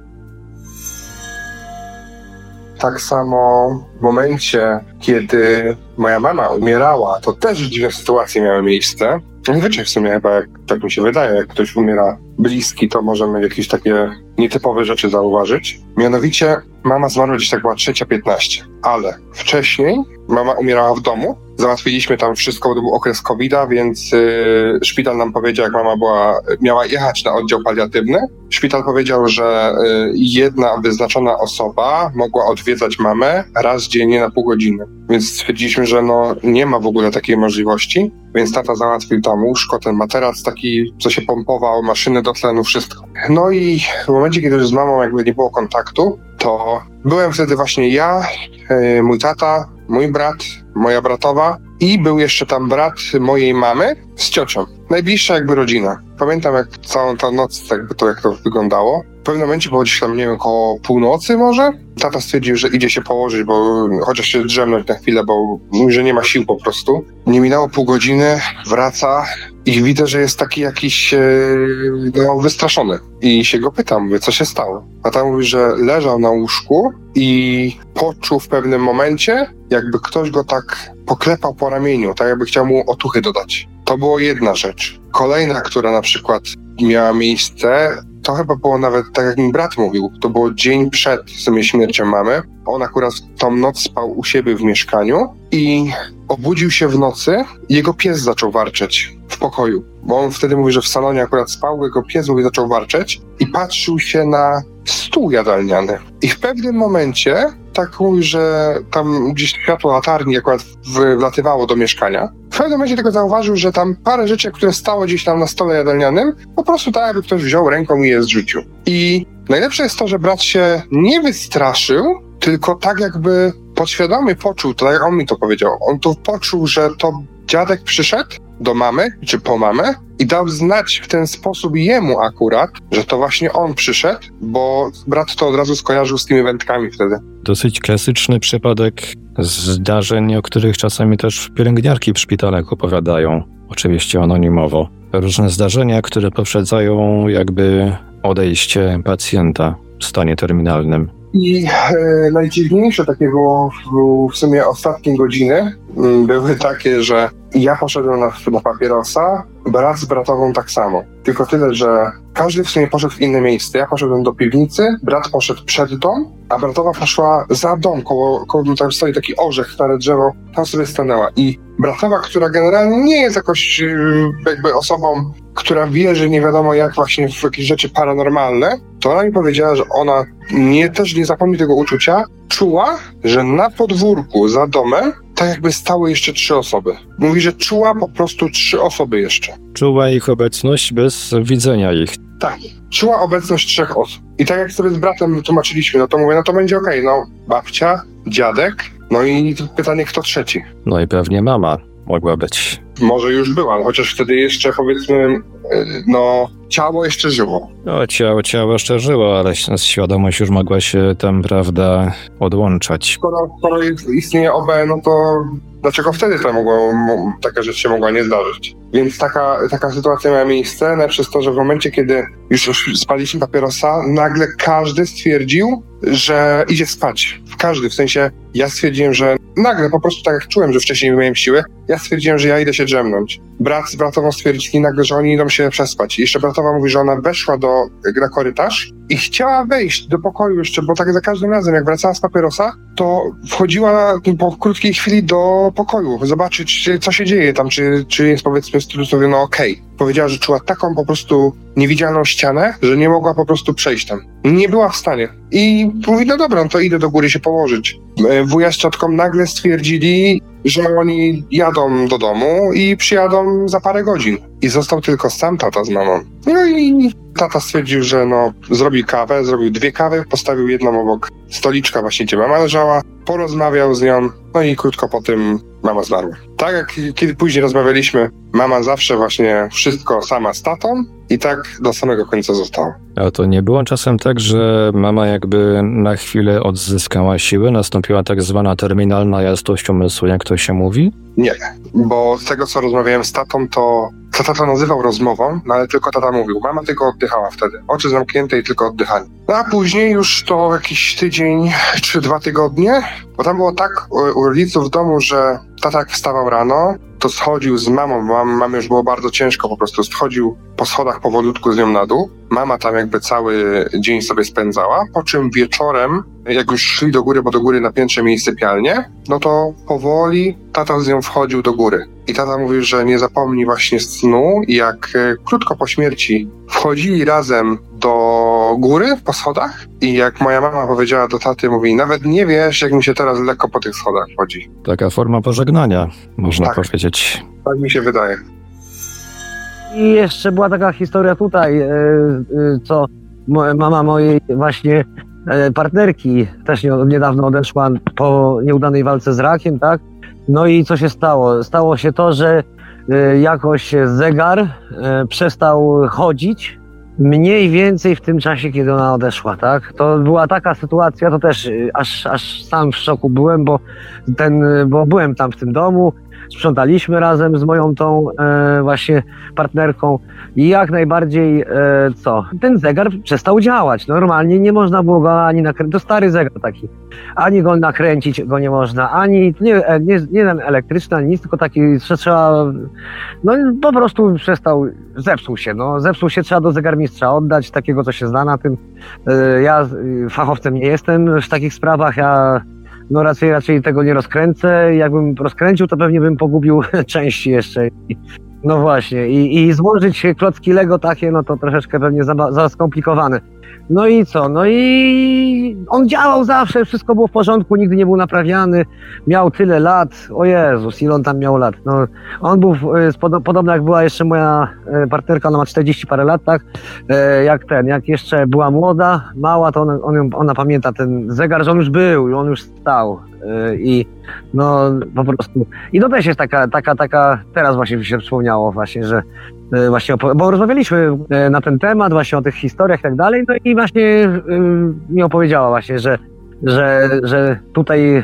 Tak samo w momencie, kiedy moja mama umierała, to też dziwne sytuacje miały miejsce. Wiecie, w sumie chyba, jak, tak mi się wydaje, jak ktoś umiera bliski, to możemy jakieś takie nietypowe rzeczy zauważyć. Mianowicie mama zmarła gdzieś tak była trzecia piętnaście, ale wcześniej mama umierała w domu. Załatwiliśmy tam wszystko, bo to był okres kowida, więc yy, szpital nam powiedział, jak mama była, miała jechać na oddział paliatywny. Szpital powiedział, że yy, jedna wyznaczona osoba mogła odwiedzać mamę raz dziennie na pół godziny. Więc stwierdziliśmy, że no nie ma w ogóle takiej możliwości, więc tata załatwił tam łóżko, ten materac taki, co się pompował, maszyny do tlenu, wszystko. No i w momencie, kiedy już z mamą jakby nie było kontaktu, to byłem wtedy właśnie ja, yy, mój tata, mój brat, moja bratowa i był jeszcze tam brat mojej mamy z ciocią. Najbliższa jakby rodzina. Pamiętam jak całą tę noc jakby to jak to wyglądało. W pewnym momencie było gdzieś tam, nie wiem, koło północy może. Tata stwierdził, że idzie się położyć, bo chociaż się drzemnąć na chwilę, bo mówi, że nie ma sił po prostu. Nie minęło pół godziny, wraca i widzę, że jest taki jakiś e, no, wystraszony. I się go pytam, mówię, co się stało? A tam mówi, że leżał na łóżku i poczuł w pewnym momencie, jakby ktoś go tak poklepał po ramieniu, tak jakby chciał mu otuchy dodać. To była jedna rzecz. Kolejna, która na przykład miała miejsce, to chyba było nawet, tak jak mi brat mówił, to było dzień przed w sumie śmiercią mamy. On akurat tą noc spał u siebie w mieszkaniu i obudził się w nocy i jego pies zaczął warczeć w pokoju. Bo on wtedy mówi, że w salonie akurat spał, jego pies mówi, zaczął warczeć i patrzył się na stół jadalniany. I w pewnym momencie tak mówi, że tam gdzieś światło latarni akurat wlatywało do mieszkania. W pewnym momencie tylko zauważył, że tam parę rzeczy, które stało gdzieś tam na stole jadalnianym, po prostu tak jakby ktoś wziął ręką i je zrzucił. I najlepsze jest to, że brat się nie wystraszył, tylko tak jakby podświadomie poczuł, to tak jak on mi to powiedział, on to poczuł, że to dziadek przyszedł do mamy, czy po mamę i dał znać w ten sposób jemu akurat, że to właśnie on przyszedł, bo brat to od razu skojarzył z tymi wędkami wtedy. Dosyć klasyczny przypadek zdarzeń, o których czasami też pielęgniarki w szpitalach opowiadają, oczywiście anonimowo. Różne zdarzenia, które poprzedzają jakby odejście pacjenta w stanie terminalnym. I e, najdziwniejsze takie było w, w sumie ostatnie godziny m, były takie, że ja poszedłem na, na papierosa, brat z bratową tak samo. Tylko tyle, że każdy w sumie poszedł w inne miejsce. Ja poszedłem do piwnicy, brat poszedł przed dom, a bratowa poszła za dom, koło, koło tam stoi taki orzech, stare drzewo, tam sobie stanęła. I bratowa, która generalnie nie jest jakoś jakby osobą, która wierzy nie wiadomo jak właśnie w jakieś rzeczy paranormalne, to ona mi powiedziała, że ona nie, też nie zapomni tego uczucia, czuła, że na podwórku za domem tak jakby stały jeszcze trzy osoby. Mówi, że czuła po prostu trzy osoby jeszcze. Czuła ich obecność bez widzenia ich. Tak, czuła obecność trzech osób. I tak jak sobie z bratem tłumaczyliśmy, no to mówię, no to będzie okej, okay, no babcia, dziadek, no i pytanie, kto trzeci? No i pewnie mama mogła być. Może już była, chociaż wtedy jeszcze powiedzmy, no ciało jeszcze żyło. No ciało, ciało jeszcze żyło, ale świadomość już mogła się tam, prawda, odłączać. Skoro, skoro istnieje O B, no to dlaczego wtedy to mogło, taka rzecz się mogła nie zdarzyć? Więc taka, taka sytuacja miała miejsce, najpierw to, że w momencie, kiedy już spaliśmy papierosa, nagle każdy stwierdził, że idzie spać. Każdy, w sensie ja stwierdziłem, że nagle po prostu tak jak czułem, że wcześniej nie miałem siły, ja stwierdziłem, że ja idę się drzemnąć. Brat z bratową stwierdzili nagle, że oni idą się przespać. I jeszcze bratowa mówi, że ona weszła do, na korytarz i chciała wejść do pokoju jeszcze, bo tak za każdym razem, jak wracała z papierosa, to wchodziła po krótkiej chwili do pokoju, zobaczyć, co się dzieje tam, czy, czy jest powiedzmy w cudzysłowie, no okej. Okay. Powiedziała, że czuła taką po prostu niewidzialną ścianę, że nie mogła po prostu przejść tam. Nie była w stanie. I mówi, no dobra, no to idę do góry się położyć. Wuja z ciotką nagle stwierdzili, że oni jadą do domu i przyjadą za parę godzin. I został tylko sam tata z mamą. No i tata stwierdził, że no, zrobi kawę, zrobił dwie kawy, postawił jedną obok stoliczka właśnie, gdzie mama leżała, porozmawiał z nią, no i krótko po tym mama zmarła. Tak jak kiedy później rozmawialiśmy, mama zawsze właśnie wszystko sama z tatą i tak do samego końca została. A to nie było czasem tak, że mama jakby na chwilę odzyskała siły, nastąpiła tak zwana terminalna jasność umysłu, jak to się mówi? Nie, bo z tego co rozmawiałem z tatą, to co tata nazywał rozmową, no ale tylko tata mówił, mama tylko oddychała wtedy, oczy zamknięte i tylko oddychanie. No a później już to jakiś tydzień czy dwa tygodnie, bo tam było tak u, u rodziców w domu, że tata jak wstawał rano, to schodził z mamą, mam, mamie już było bardzo ciężko, po prostu schodził po schodach powolutku z nią na dół. Mama tam jakby cały dzień sobie spędzała, po czym wieczorem, jak już szli do góry, bo do góry na piętrze mieli sypialnię, no to powoli tata z nią wchodził do góry. I tata mówił, że nie zapomni właśnie snu, jak e, krótko po śmierci wchodzili razem do góry po schodach i jak moja mama powiedziała do taty, mówi, nawet nie wiesz, jak mi się teraz lekko po tych schodach chodzi. Taka forma pożegnania, można tak powiedzieć. Tak mi się wydaje. I jeszcze była taka historia tutaj, co mama mojej właśnie partnerki też niedawno odeszła po nieudanej walce z rakiem, tak? No i co się stało? Stało się to, że jakoś zegar przestał chodzić mniej więcej w tym czasie, kiedy ona odeszła, tak? To była taka sytuacja, to też aż, aż sam w szoku byłem, bo ten, bo byłem tam w tym domu, sprzątaliśmy razem z moją tą e, właśnie partnerką i jak najbardziej, e, co? Ten zegar przestał działać. Normalnie nie można było go ani nakręcić, to stary zegar taki, ani go nakręcić go nie można, ani nie, nie, nie ten elektryczny, ani nic, tylko taki trzeba, no po prostu przestał, zepsuł się, no zepsuł się, trzeba do zegarmistrza oddać, takiego co się zna na tym. E, ja fachowcem nie jestem w takich sprawach, ja no raczej, raczej tego nie rozkręcę. Jakbym rozkręcił, to pewnie bym pogubił części jeszcze. No właśnie. I, i złożyć klocki Lego takie, no to troszeczkę pewnie za, za skomplikowane. No i co? No i on działał zawsze, wszystko było w porządku, nigdy nie był naprawiany. Miał tyle lat. O Jezus, ile on tam miał lat. No, on był, podobno jak była jeszcze moja partnerka, ona ma czterdzieści parę lat, tak? Jak ten, jak jeszcze była młoda, mała, to ona, on, ona pamięta ten zegar, że on już był, on już stał. I no po prostu. I to też jest taka, taka, taka, teraz właśnie mi się przypomniało właśnie, że właśnie, bo rozmawialiśmy na ten temat, właśnie o tych historiach i tak dalej, no i właśnie mi opowiedziała właśnie, że, że, że tutaj,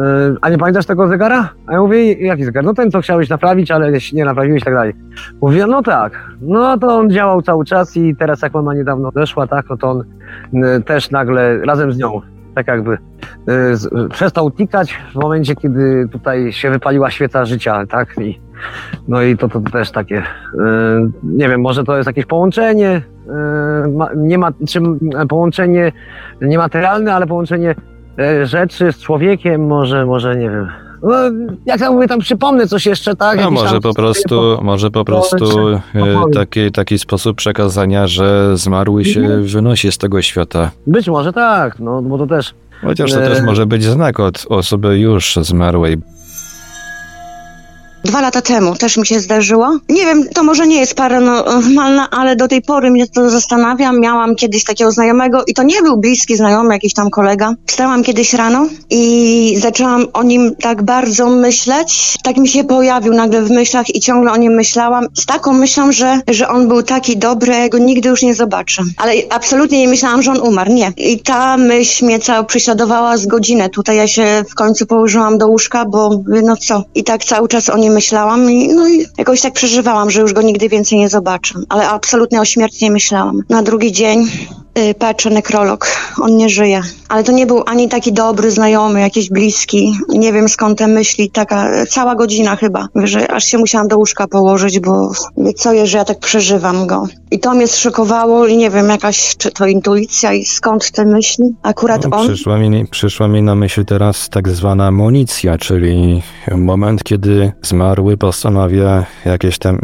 a nie pamiętasz tego zegara? A ja mówię, jaki zegar? No ten, co chciałeś naprawić, ale nie naprawiłeś i tak dalej. Mówię, no tak, no to on działał cały czas i teraz jak mama niedawno odeszła, tak, no to on też nagle razem z nią tak jakby y, przestał tikać w momencie, kiedy tutaj się wypaliła świeca życia, tak? I, no i to, to też takie, y, nie wiem, może to jest jakieś połączenie, y, ma, nie ma, czy połączenie niematerialne, ale połączenie y, rzeczy z człowiekiem, może, może nie wiem. No, jak ja mówię, tam przypomnę coś jeszcze, tak? No może po prostu, po, może po prostu e, taki, taki sposób przekazania, że zmarły się mhm. wynosi z tego świata. Być może tak, no bo to też... Chociaż to e... też może być znak od osoby już zmarłej. Dwa lata temu też mi się zdarzyło. Nie wiem, to może nie jest paranormalne, ale do tej pory mnie to zastanawia. Miałam kiedyś takiego znajomego i to nie był bliski znajomy, jakiś tam kolega. Wstałam kiedyś rano i zaczęłam o nim tak bardzo myśleć. Tak mi się pojawił nagle w myślach i ciągle o nim myślałam. Z taką myślą, że, że on był taki dobry, ja go nigdy już nie zobaczę. Ale absolutnie nie myślałam, że on umarł. Nie. I ta myśl mnie całą prześladowała z godzinę. Tutaj ja się w końcu położyłam do łóżka, bo no co? I tak cały czas o nim myślałam i no i jakoś tak przeżywałam, że już go nigdy więcej nie zobaczę. Ale absolutnie o śmierci nie myślałam. Na drugi dzień yy, patrzę, nekrolog. On nie żyje. Ale to nie był ani taki dobry znajomy, jakiś bliski. Nie wiem skąd te myśli. Taka cała godzina chyba, że aż się musiałam do łóżka położyć, bo co jest, że ja tak przeżywam go. I to mnie zszokowało i nie wiem, jakaś, czy to intuicja i skąd te myśli. Akurat no, on... Przyszła mi, przyszła mi na myśl teraz tak zwana monicja, czyli moment, kiedy zmarły postanawia jakieś tam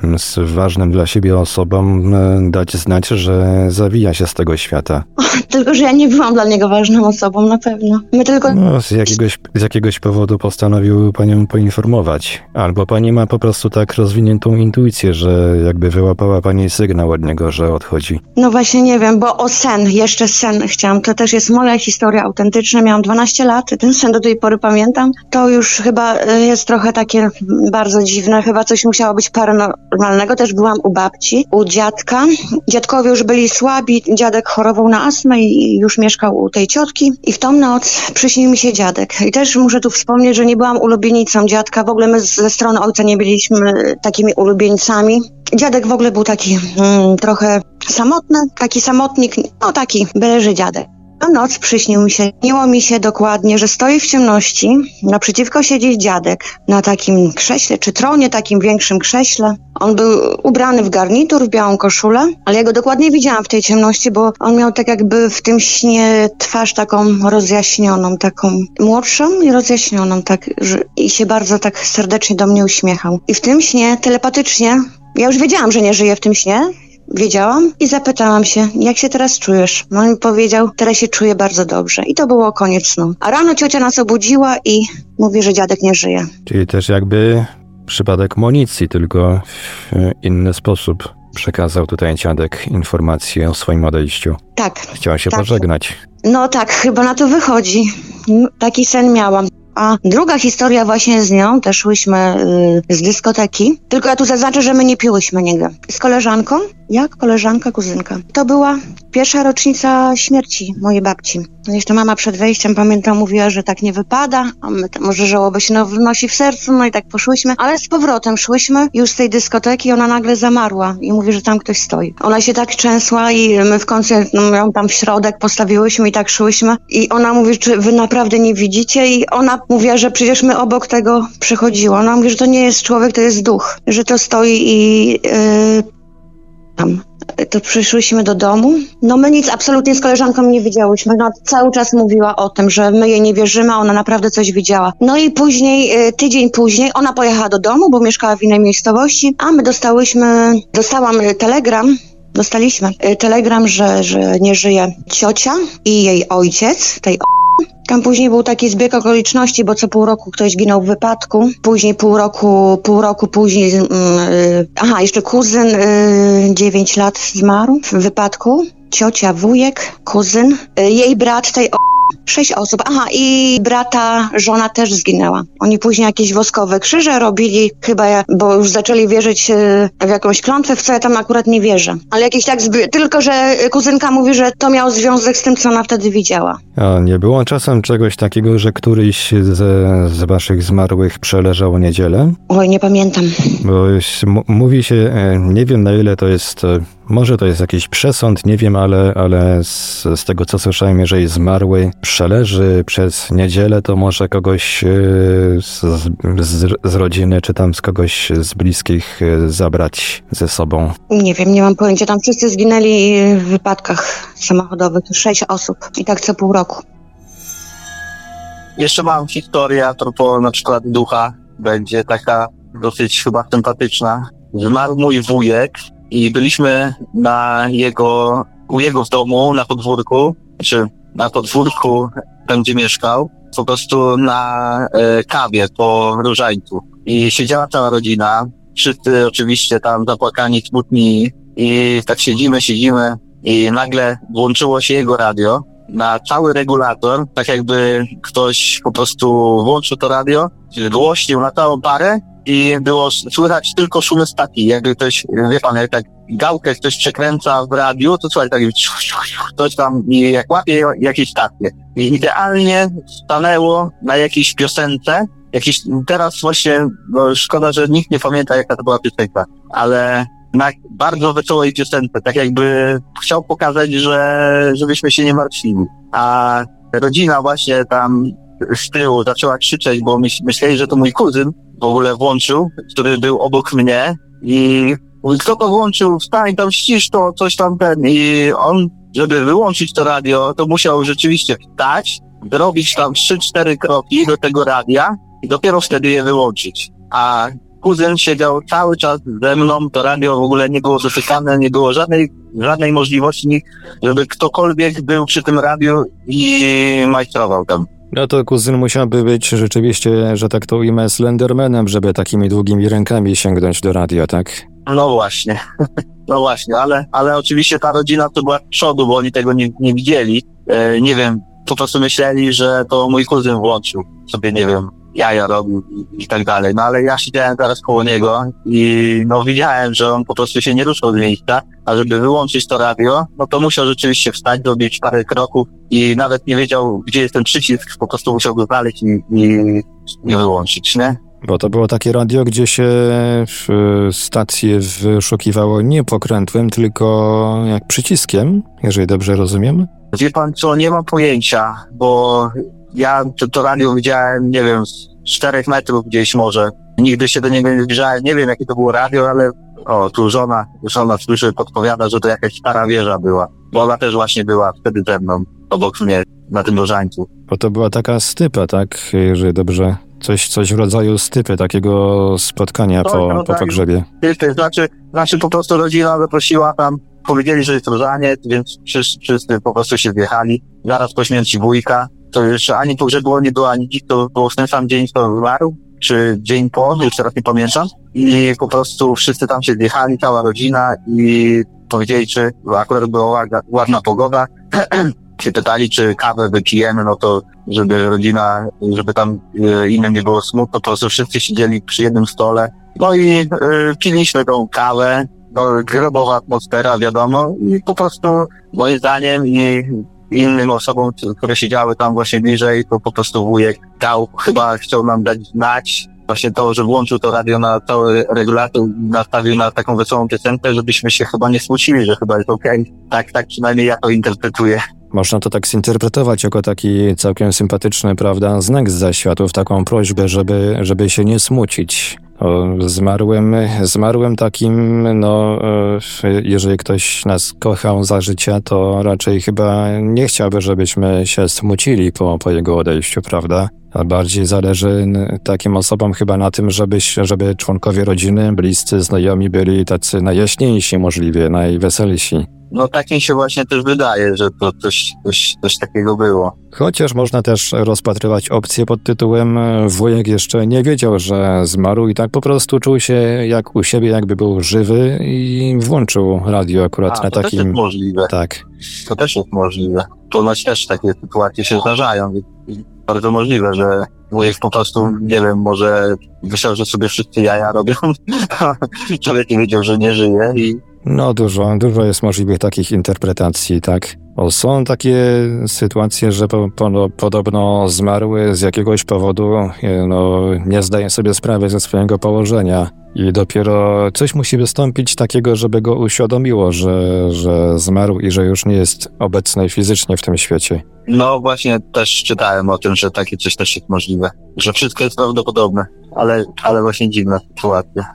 z ważnym dla siebie osobom dać znać, że zawija się z tego świata. Tylko, że ja nie byłam dla niego ważną osobą, na pewno. My tylko... No, z jakiegoś, z jakiegoś powodu postanowił panią poinformować. Albo pani ma po prostu tak rozwiniętą intuicję, że jakby wyłapała pani sygnał od niego, że odchodzi. No właśnie nie wiem, bo o sen, jeszcze sen chciałam. To też jest moja historia autentyczna. Miałam dwanaście lat, ten sen do tej pory pamiętam. To już chyba jest trochę takie bardzo dziwne. Chyba coś musiało być paranormalnego. Też byłam u babci, u dziadka. Dziadkowie już byli słabi. Dziadek chorował na astmę i już mieszkał u tej ciotki. I w tą noc przyśnił mi się dziadek. I też muszę tu wspomnieć, że nie byłam ulubienicą dziadka. W ogóle my ze strony ojca nie byliśmy takimi ulubieńcami. Dziadek w ogóle był taki mm, trochę samotny, taki samotnik, no taki byle dziadek. A noc przyśnił mi się, śniło mi się dokładnie, że stoi w ciemności, naprzeciwko siedzi dziadek na takim krześle, czy tronie, takim większym krześle. On był ubrany w garnitur, w białą koszulę, ale ja go dokładnie widziałam w tej ciemności, bo on miał tak jakby w tym śnie twarz taką rozjaśnioną, taką młodszą i rozjaśnioną, tak, że, i się bardzo tak serdecznie do mnie uśmiechał. I w tym śnie telepatycznie, ja już wiedziałam, że nie żyję w tym śnie, wiedziałam i zapytałam się, jak się teraz czujesz? No i powiedział, teraz się czuję bardzo dobrze. I to było koniec snu. A rano ciocia nas obudziła i mówi, że dziadek nie żyje. Czyli też jakby przypadek municji, tylko w inny sposób przekazał tutaj dziadek informację o swoim odejściu. Tak. Chciała się tak. pożegnać. No tak, chyba na to wychodzi. Taki sen miałam. A druga historia właśnie z nią, też szłyśmy y, z dyskoteki, tylko ja tu zaznaczę, że my nie piłyśmy nigdy. Z koleżanką, jak koleżanka, kuzynka. To była pierwsza rocznica śmierci mojej babci. Jeszcze mama przed wejściem, pamiętam, mówiła, że tak nie wypada, a my to może żałoby się no, nosi w sercu, no i tak poszłyśmy, ale z powrotem szłyśmy już z tej dyskoteki i ona nagle zamarła i mówi, że tam ktoś stoi. Ona się tak trzęsła i my w końcu no, ją tam w środek postawiłyśmy i tak szłyśmy i ona mówi, czy wy naprawdę nie widzicie? I ona mówiła, że przecież my obok tego przechodziło. Ona mówi, że to nie jest człowiek, to jest duch, że to stoi i yy, tam. To przyszłyśmy do domu. No my nic absolutnie z koleżanką nie widziałyśmy. No cały czas mówiła o tym, że my jej nie wierzymy, a ona naprawdę coś widziała. No i później, tydzień później, ona pojechała do domu, bo mieszkała w innej miejscowości, a my dostałyśmy, dostałam telegram, dostaliśmy telegram, że, że nie żyje ciocia i jej ojciec, tej Tam później był taki zbieg okoliczności, bo co pół roku ktoś ginął w wypadku. Później pół roku, pół roku później, yy, aha, jeszcze kuzyn yy, dziewięć lat zmarł w wypadku. Ciocia, wujek, kuzyn, yy, jej brat tej o... Sześć osób. Aha, i brata, żona też zginęła. Oni później jakieś woskowe krzyże robili, chyba, ja, bo już zaczęli wierzyć w jakąś klątwę, w co ja tam akurat nie wierzę. Ale jakieś tak, zby... tylko że kuzynka mówi, że to miało związek z tym, co ona wtedy widziała. A nie było czasem czegoś takiego, że któryś z, z waszych zmarłych przeleżał niedzielę? Oj, nie pamiętam. Bo m- mówi się, nie wiem na ile to jest, może to jest jakiś przesąd, nie wiem, ale, ale z, z tego co słyszałem, jeżeli zmarły przeleży przez niedzielę, to może kogoś z, z, z rodziny, czy tam z kogoś z bliskich zabrać ze sobą. Nie wiem, nie mam pojęcia. Tam wszyscy zginęli w wypadkach samochodowych. Sześć osób. I tak co pół roku. Jeszcze mam historię a propos na przykład ducha. Będzie taka dosyć chyba sympatyczna. Zmarł mój wujek i byliśmy na jego, u jego w domu, na podwórku, czy na podwórku, tam gdzie mieszkał, po prostu na e, kawie po różańcu. I siedziała cała rodzina, wszyscy oczywiście tam zapłakani, smutni i tak siedzimy, siedzimy i nagle włączyło się jego radio na cały regulator, tak jakby ktoś po prostu włączył to radio, głośnił na całą parę i było słychać tylko szumy stacji, jakby ktoś, wie pan, jak tak gałkę ktoś przekręca w radiu, to słuchaj, tak coś tam i jak łapie jakieś stacje. I idealnie stanęło na jakiejś piosence, jakiś, teraz właśnie, no szkoda, że nikt nie pamięta, jaka to była piosenka, ale na bardzo wesołej piosence, tak jakby chciał pokazać, że żebyśmy się nie martwili. A rodzina właśnie tam z tyłu zaczęła krzyczeć, bo myśl, myśleli, że to mój kuzyn w ogóle włączył, który był obok mnie i mówi, kto to włączył, wstań tam, ścisz to, coś tam ten. I on, żeby wyłączyć to radio, to musiał rzeczywiście wstać, zrobić tam trzy cztery kroki do tego radia i dopiero wtedy je wyłączyć. A kuzyn siedział cały czas ze mną, to radio w ogóle nie było dotykane, nie było żadnej, żadnej możliwości, żeby ktokolwiek był przy tym radiu i majstrował tam. No to kuzyn musiałby być rzeczywiście, że tak to ujmę, Slendermanem, żeby takimi długimi rękami sięgnąć do radia, tak? No właśnie, no właśnie, ale, ale oczywiście ta rodzina to była przodu, bo oni tego nie, nie widzieli. E, nie wiem, po prostu myśleli, że to mój kuzyn włączył sobie, nie wiem, jaja robił i, i tak dalej. No ale ja siedziałem teraz koło niego i no widziałem, że on po prostu się nie ruszał z miejsca, a żeby wyłączyć to radio, no to musiał rzeczywiście wstać, zrobić parę kroków i nawet nie wiedział, gdzie jest ten przycisk, po prostu musiał go znaleźć i, i, i wyłączyć, nie? Bo to było takie radio, gdzie się w stację wyszukiwało nie pokrętłem, tylko jak przyciskiem, jeżeli dobrze rozumiem. Wie pan co, nie mam pojęcia, bo ja to, to radio widziałem, nie wiem, z czterech metrów gdzieś może. Nigdy się do niego nie zbliżałem, nie wiem jakie to było radio, ale o, tu żona, żona słyszy, podpowiada, że to jakaś stara wieża była. Bo ona też właśnie była wtedy ze mną, obok mnie, na tym różańcu. Bo to była taka stypa, tak? Jeżeli dobrze... Coś, coś w rodzaju stypy, takiego spotkania to po, po pogrzebie. Stypy, znaczy, znaczy po prostu rodzina zaprosiła tam, powiedzieli, że jest różaniec, więc wszyscy, wszyscy po prostu się zjechali. Zaraz po śmierci wujka, to jeszcze ani pogrzebu nie było, ani dziś, to było w ten sam dzień, co zmarł, czy dzień po, już teraz nie pamiętam. I po prostu wszyscy tam się zjechali, cała rodzina i powiedzieli, czy akurat była ładna pogoda, się pytali, czy kawę wypijemy, no to żeby rodzina, żeby tam y, innym nie było smutno, po prostu wszyscy siedzieli przy jednym stole. No i y, piliśmy tą kawę, no, grobowa atmosfera, wiadomo, i po prostu moim zdaniem i innym osobom, które siedziały tam właśnie bliżej, to po prostu wujek dał, chyba chciał nam dać znać właśnie to, że włączył to radio na cały regulator, nastawił na taką wesołą piosenkę, żebyśmy się chyba nie smucili, że chyba jest okej. Okay. Tak, tak przynajmniej ja to interpretuję. Można to tak zinterpretować jako taki całkiem sympatyczny, prawda, znak z zaświatów, taką prośbę, żeby, żeby się nie smucić. O zmarłym, zmarłym takim, no, jeżeli ktoś nas kochał za życia, to raczej chyba nie chciałby, żebyśmy się smucili po, po jego odejściu, prawda? A bardziej zależy takim osobom chyba na tym, żeby, żeby członkowie rodziny, bliscy, znajomi byli tacy najjaśniejsi możliwie, najweselsi. No tak mi się właśnie też wydaje, że to coś, coś, coś takiego było. Chociaż można też rozpatrywać opcję pod tytułem wujek jeszcze nie wiedział, że zmarł i tak po prostu czuł się jak u siebie, jakby był żywy i włączył radio akurat A, na to takim... też jest możliwe. Tak. To też jest możliwe. Ponoć też takie sytuacje się zdarzają. Bardzo możliwe, że wujek po prostu, nie wiem, może myślał, że sobie wszyscy jaja robią, człowiek nie wiedział, że nie żyje i... No dużo, dużo jest możliwych takich interpretacji, tak. O, są takie sytuacje, że po, po, podobno zmarły z jakiegoś powodu, no, nie zdaje sobie sprawy ze swojego położenia i dopiero coś musi wystąpić takiego, żeby go uświadomiło, że, że zmarł i że już nie jest obecny fizycznie w tym świecie. No właśnie też czytałem o tym, że takie coś też jest możliwe, że wszystko jest prawdopodobne, ale, ale właśnie dziwna sytuacja.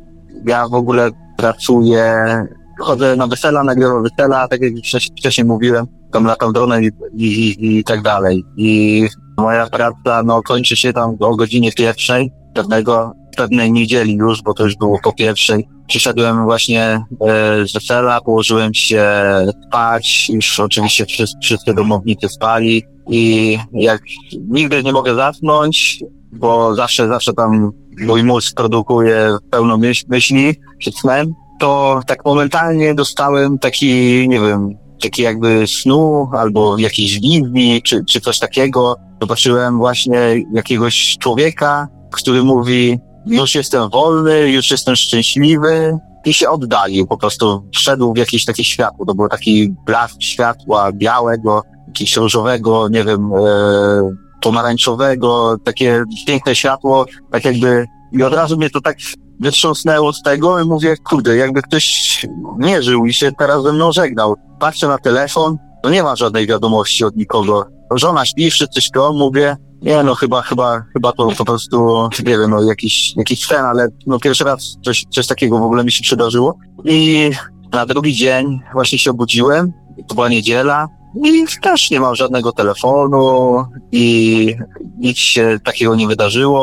Ja w ogóle pracuję, chodzę na wesela, nagrywam wesela, tak jak wcześniej mówiłem, tam latam dronem i, i, i tak dalej. I moja praca, no, kończy się tam o godzinie pierwszej, pewnego, pewnej niedzieli już, bo to już było po pierwszej. Przyszedłem właśnie e, z wesela, położyłem się spać, już oczywiście wszyscy, wszyscy domownicy spali i jak nigdy nie mogę zasnąć, bo zawsze, zawsze tam mój mózg produkuje pełno myśl, myśli przed snem, to tak momentalnie dostałem taki, nie wiem, taki jakby snu albo jakiejś wizji, czy, czy coś takiego. Zobaczyłem właśnie jakiegoś człowieka, który mówi, już jestem wolny, już jestem szczęśliwy i się oddalił, po prostu wszedł w jakieś takie światło. To był taki blask światła białego, jakiegoś różowego, nie wiem, e, pomarańczowego, takie piękne światło, tak jakby, i od razu mnie to tak wytrząsnęło z tego i mówię, kurde, jakby ktoś nie żył i się teraz ze mną żegnał. Patrzę na telefon, no nie ma żadnej wiadomości od nikogo. Żona śpi, wszyscy śpią, mówię, nie no, chyba, chyba, chyba to po prostu, nie wiem, no jakiś, jakiś sen, ale no pierwszy raz coś, coś takiego w ogóle mi się przydarzyło. I na drugi dzień właśnie się obudziłem, to była niedziela, i też nie mam żadnego telefonu i nic się takiego nie wydarzyło.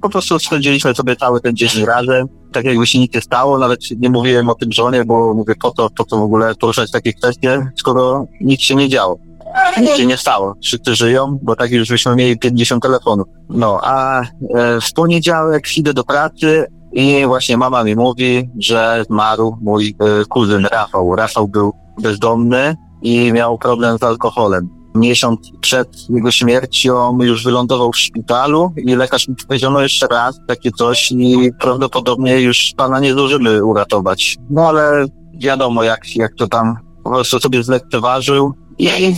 po prostu spędziliśmy sobie cały ten dzień razem, tak jakby się nic nie stało, nawet nie mówiłem o tym żonie, bo mówię, po co, po co w ogóle poruszać takie kwestie, skoro nic się nie działo. Nic się nie stało. Wszyscy żyją, bo tak już byśmy mieli pięćdziesiąt telefonów. No, a e, w poniedziałek idę do pracy i właśnie mama mi mówi, że zmarł mój e, kuzyn Rafał. Rafał był bezdomny i miał problem z alkoholem. Miesiąc przed jego śmiercią już wylądował w szpitalu i lekarz mi powiedział, no jeszcze raz takie coś i prawdopodobnie już pana nie zdążymy uratować. No ale wiadomo, jak, jak to tam po prostu sobie zlekceważył i e,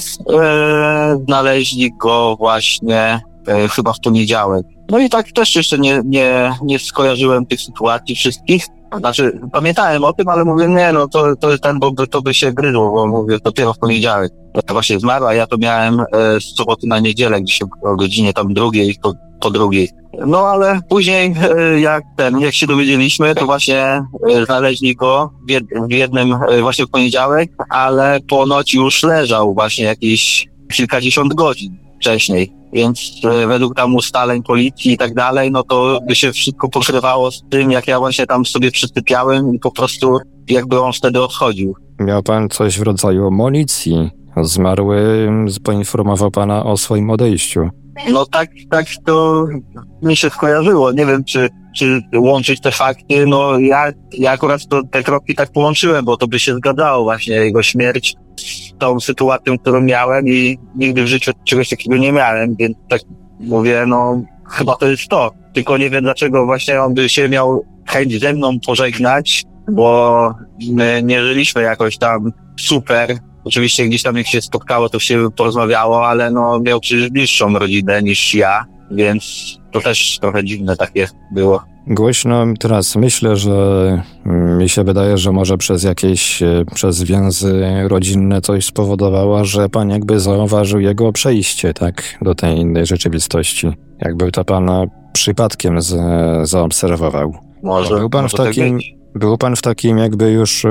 znaleźli go właśnie e, chyba w poniedziałek. No i tak też jeszcze nie, nie, nie skojarzyłem tych sytuacji wszystkich. Znaczy, pamiętałem o tym, ale mówię, nie, no to, to jest ten, bo to by się gryzło, bo mówię, dopiero w poniedziałek. To właśnie zmarł, a ja to miałem e, z soboty na niedzielę, gdzieś o godzinie tam drugiej, po, po drugiej. No ale później, e, jak ten, jak się dowiedzieliśmy, to właśnie e, znaleźli go w, jed, w jednym, e, właśnie w poniedziałek, ale ponoć już leżał właśnie jakieś kilkadziesiąt godzin wcześniej. Więc e, według tam ustaleń policji i tak dalej, no to by się wszystko pokrywało z tym, jak ja właśnie tam sobie przysypiałem i po prostu jakby on wtedy odchodził. Miał pan coś w rodzaju amunicji. Zmarły poinformował pana o swoim odejściu. No tak, tak to mi się skojarzyło. Nie wiem, czy, czy łączyć te fakty. No ja, ja akurat to, te kropki tak połączyłem, bo to by się zgadzało właśnie jego śmierć z tą sytuacją, którą miałem i nigdy w życiu czegoś takiego nie miałem, więc tak mówię, no chyba to jest to. Tylko nie wiem, dlaczego właśnie on by się miał chęć ze mną pożegnać, bo my nie żyliśmy jakoś tam super. Oczywiście gdzieś tam jak się spotkało, to się porozmawiało, ale no miał przecież bliższą rodzinę niż ja, więc to też trochę dziwne takie było. Głośno teraz myślę, że mi się wydaje, że może przez jakieś, przez więzy rodzinne coś spowodowało, że pan jakby zauważył jego przejście, tak, do tej innej rzeczywistości. Jakby to pana przypadkiem z, zaobserwował. Może, był pan może w takim, tak był pan w takim jakby już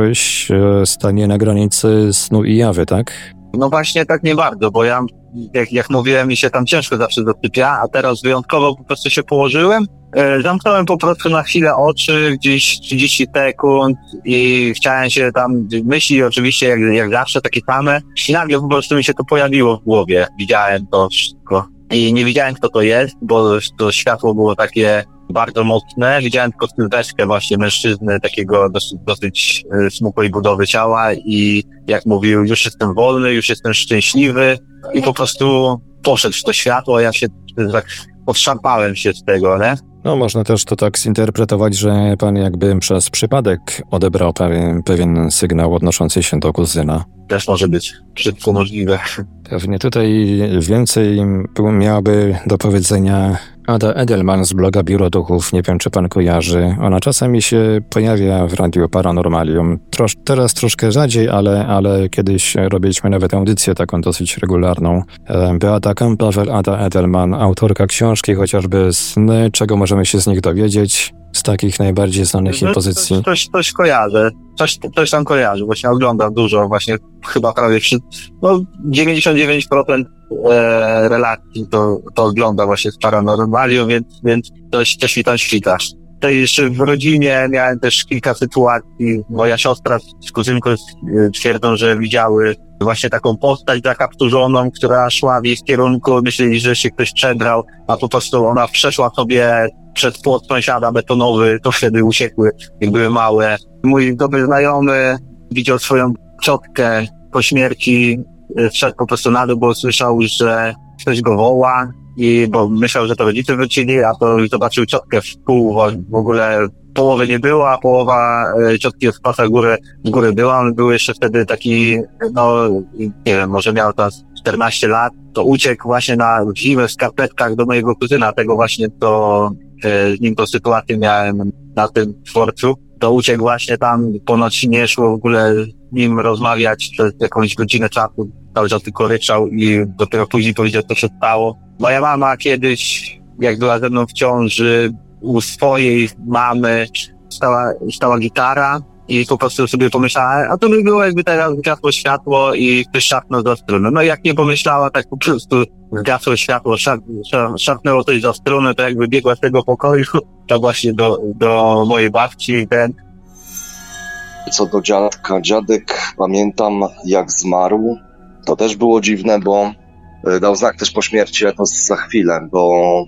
stanie na granicy snu i jawy, tak? No właśnie tak nie bardzo, bo ja, jak, jak mówiłem, mi się tam ciężko zawsze dosypia, a teraz wyjątkowo po prostu się położyłem, e, zamknąłem po prostu na chwilę oczy, gdzieś trzydzieści sekund i chciałem się tam, myśli oczywiście jak, jak zawsze takie same i nagle po prostu mi się to pojawiło w głowie, widziałem to wszystko i nie wiedziałem kto to jest, bo to światło było takie bardzo mocne, widziałem tylko sylwetkę właśnie mężczyzny, takiego dosyć, dosyć smukłej budowy ciała i jak mówił, już jestem wolny, już jestem szczęśliwy i po prostu poszedł w to światło, ja się tak odszarpałem się z tego, nie? No można też to tak zinterpretować, że pan jakby przez przypadek odebrał pewien, pewien sygnał odnoszący się do kuzyna. Też może być wszystko możliwe. Pewnie tutaj więcej miałaby do powiedzenia Ada Edelman z bloga Biuro Duchów. Nie wiem, czy pan kojarzy. Ona czasami się pojawia w Radiu Paranormalium. Trosz, teraz troszkę rzadziej, ale, ale kiedyś robiliśmy nawet audycję taką dosyć regularną. Beata Kampawel, Ada Edelman, autorka książki chociażby Sny, czego możemy się z nich dowiedzieć. Z takich najbardziej znanych jej pozycji. Coś, coś, coś kojarzę. Coś, coś tam kojarzę. Właśnie oglądam dużo, właśnie chyba prawie wszystko. No, dziewięćdziesiąt dziewięć procent e, relacji to, to ogląda właśnie z Paranormalium, więc, więc coś też mi tam świta. To jeszcze w rodzinie miałem też kilka sytuacji. Moja siostra z kuzynką twierdzą, że widziały właśnie taką postać zakapturzoną, która szła w ich kierunku. Myśleli, że się ktoś przebrał, a po prostu ona przeszła sobie przez płot sąsiada betonowy, to wtedy uciekły, jak były małe. Mój dobry znajomy widział swoją ciotkę po śmierci, wszedł po prostu na dół, bo słyszał, że ktoś go woła i bo myślał, że to rodzice wrócili, a to zobaczył ciotkę w pół, w ogóle połowy nie było, a połowa ciotki z pasa góry, z góry była. On był jeszcze wtedy taki, no nie wiem, może miał tam czternaście lat, to uciekł właśnie na zimę w skarpetkach do mojego kuzyna, tego właśnie to z nim tą sytuację miałem na tym dworcu. To uciekł właśnie tam, ponoć nie szło w ogóle z nim rozmawiać przez jakąś godzinę czasu, cały czas tylko ryczał i dopiero później powiedział, co się stało. Moja mama kiedyś, jak była ze mną w ciąży, u swojej mamy stała, stała gitara i po prostu sobie pomyślała, a to by było jakby teraz zgasło światło i ktoś szarpnął za strunę. No jak nie pomyślała, tak po prostu zgasło światło, szarp, szarp, szarpnęło coś za strunę, to jakby biegła z tego pokoju, to właśnie do, do mojej babci i ten. Co do dziadka, dziadek pamiętam jak zmarł, to też było dziwne, bo dał znak też po śmierci, to za chwilę, bo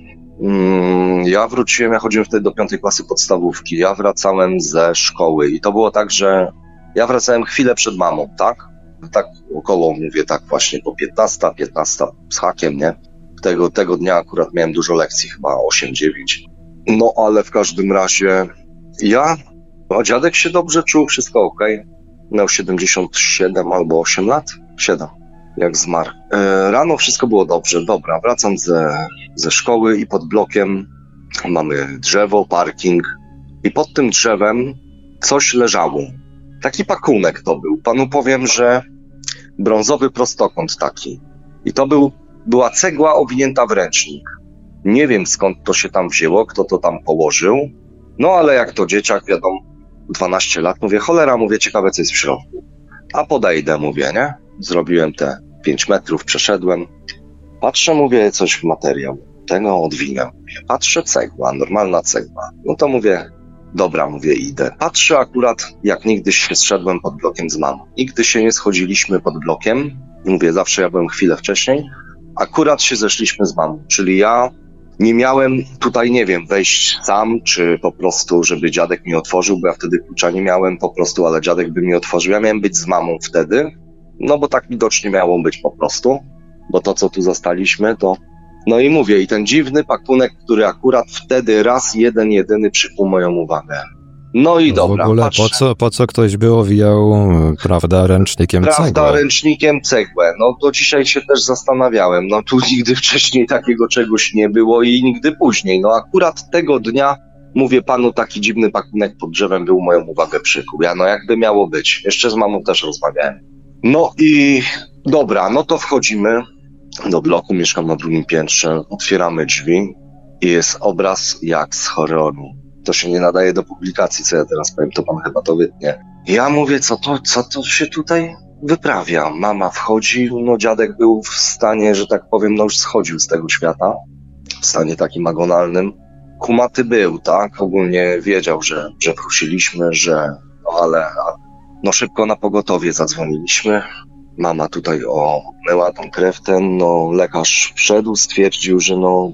mm, ja wróciłem, ja chodziłem wtedy do piątej klasy podstawówki, ja wracałem ze szkoły i to było tak, że ja wracałem chwilę przed mamą, tak? Tak około, mówię tak właśnie po piętnasta, piętnasta z hakiem, nie? Tego, tego dnia akurat miałem dużo lekcji, chyba osiem dziewięć. No ale w każdym razie ja, no dziadek się dobrze czuł, wszystko okej. Okay. Miał siedemdziesiąt siedem albo osiem lat, siedem. Jak zmarł. E, rano wszystko było dobrze, dobra, wracam ze, ze szkoły i pod blokiem mamy drzewo, parking i pod tym drzewem coś leżało. Taki pakunek to był. Panu powiem, że brązowy prostokąt taki. I to był, była cegła owinięta w ręcznik. Nie wiem skąd to się tam wzięło, kto to tam położył. No ale jak to dzieciak, wiadomo, dwanaście lat, mówię, cholera, mówię, ciekawe co jest w środku. A podejdę, mówię, nie? Zrobiłem te pięć metrów, przeszedłem. Patrzę, mówię, coś w materiał. Tego odwinę. Patrzę, cegła, normalna cegła. No to mówię, dobra, mówię, idę. Patrzę akurat, jak nigdy się zszedłem pod blokiem z mamą. Nigdy się nie schodziliśmy pod blokiem. Mówię, zawsze ja byłem chwilę wcześniej. Akurat się zeszliśmy z mamą, czyli ja nie miałem tutaj, nie wiem, wejść sam, czy po prostu, żeby dziadek mi otworzył, bo ja wtedy klucza nie miałem po prostu, ale dziadek by mi otworzył. Ja miałem być z mamą wtedy, no bo tak widocznie miało być po prostu, bo to, co tu zostaliśmy, to... No i mówię, i ten dziwny pakunek, który akurat wtedy raz, jeden, jedyny przykuł moją uwagę. No i dobra, w ogóle patrzę. po co, po co ktoś by owijał, prawda, ręcznikiem Prawda, cegłę? ręcznikiem cegłę. No to dzisiaj się też zastanawiałem. No tu nigdy wcześniej takiego czegoś nie było i nigdy później. No akurat tego dnia, mówię panu, taki dziwny pakunek pod drzewem był, moją uwagę przykuł. Ja no jakby miało być. Jeszcze z mamą też rozmawiałem. No i dobra, no to wchodzimy do bloku, mieszkam na drugim piętrze, otwieramy drzwi i jest obraz jak z horroru. To się nie nadaje do publikacji, co ja teraz powiem, to pan chyba to wytnie. Ja mówię, co to, co to się tutaj wyprawia? Mama wchodzi, no dziadek był w stanie, że tak powiem, no już schodził z tego świata, w stanie takim agonalnym. Kumaty był, tak? Ogólnie wiedział, że, że prosiliśmy, że, no ale no szybko na pogotowie zadzwoniliśmy. Mama tutaj o, myła tą krew, ten, no lekarz wszedł, stwierdził, że no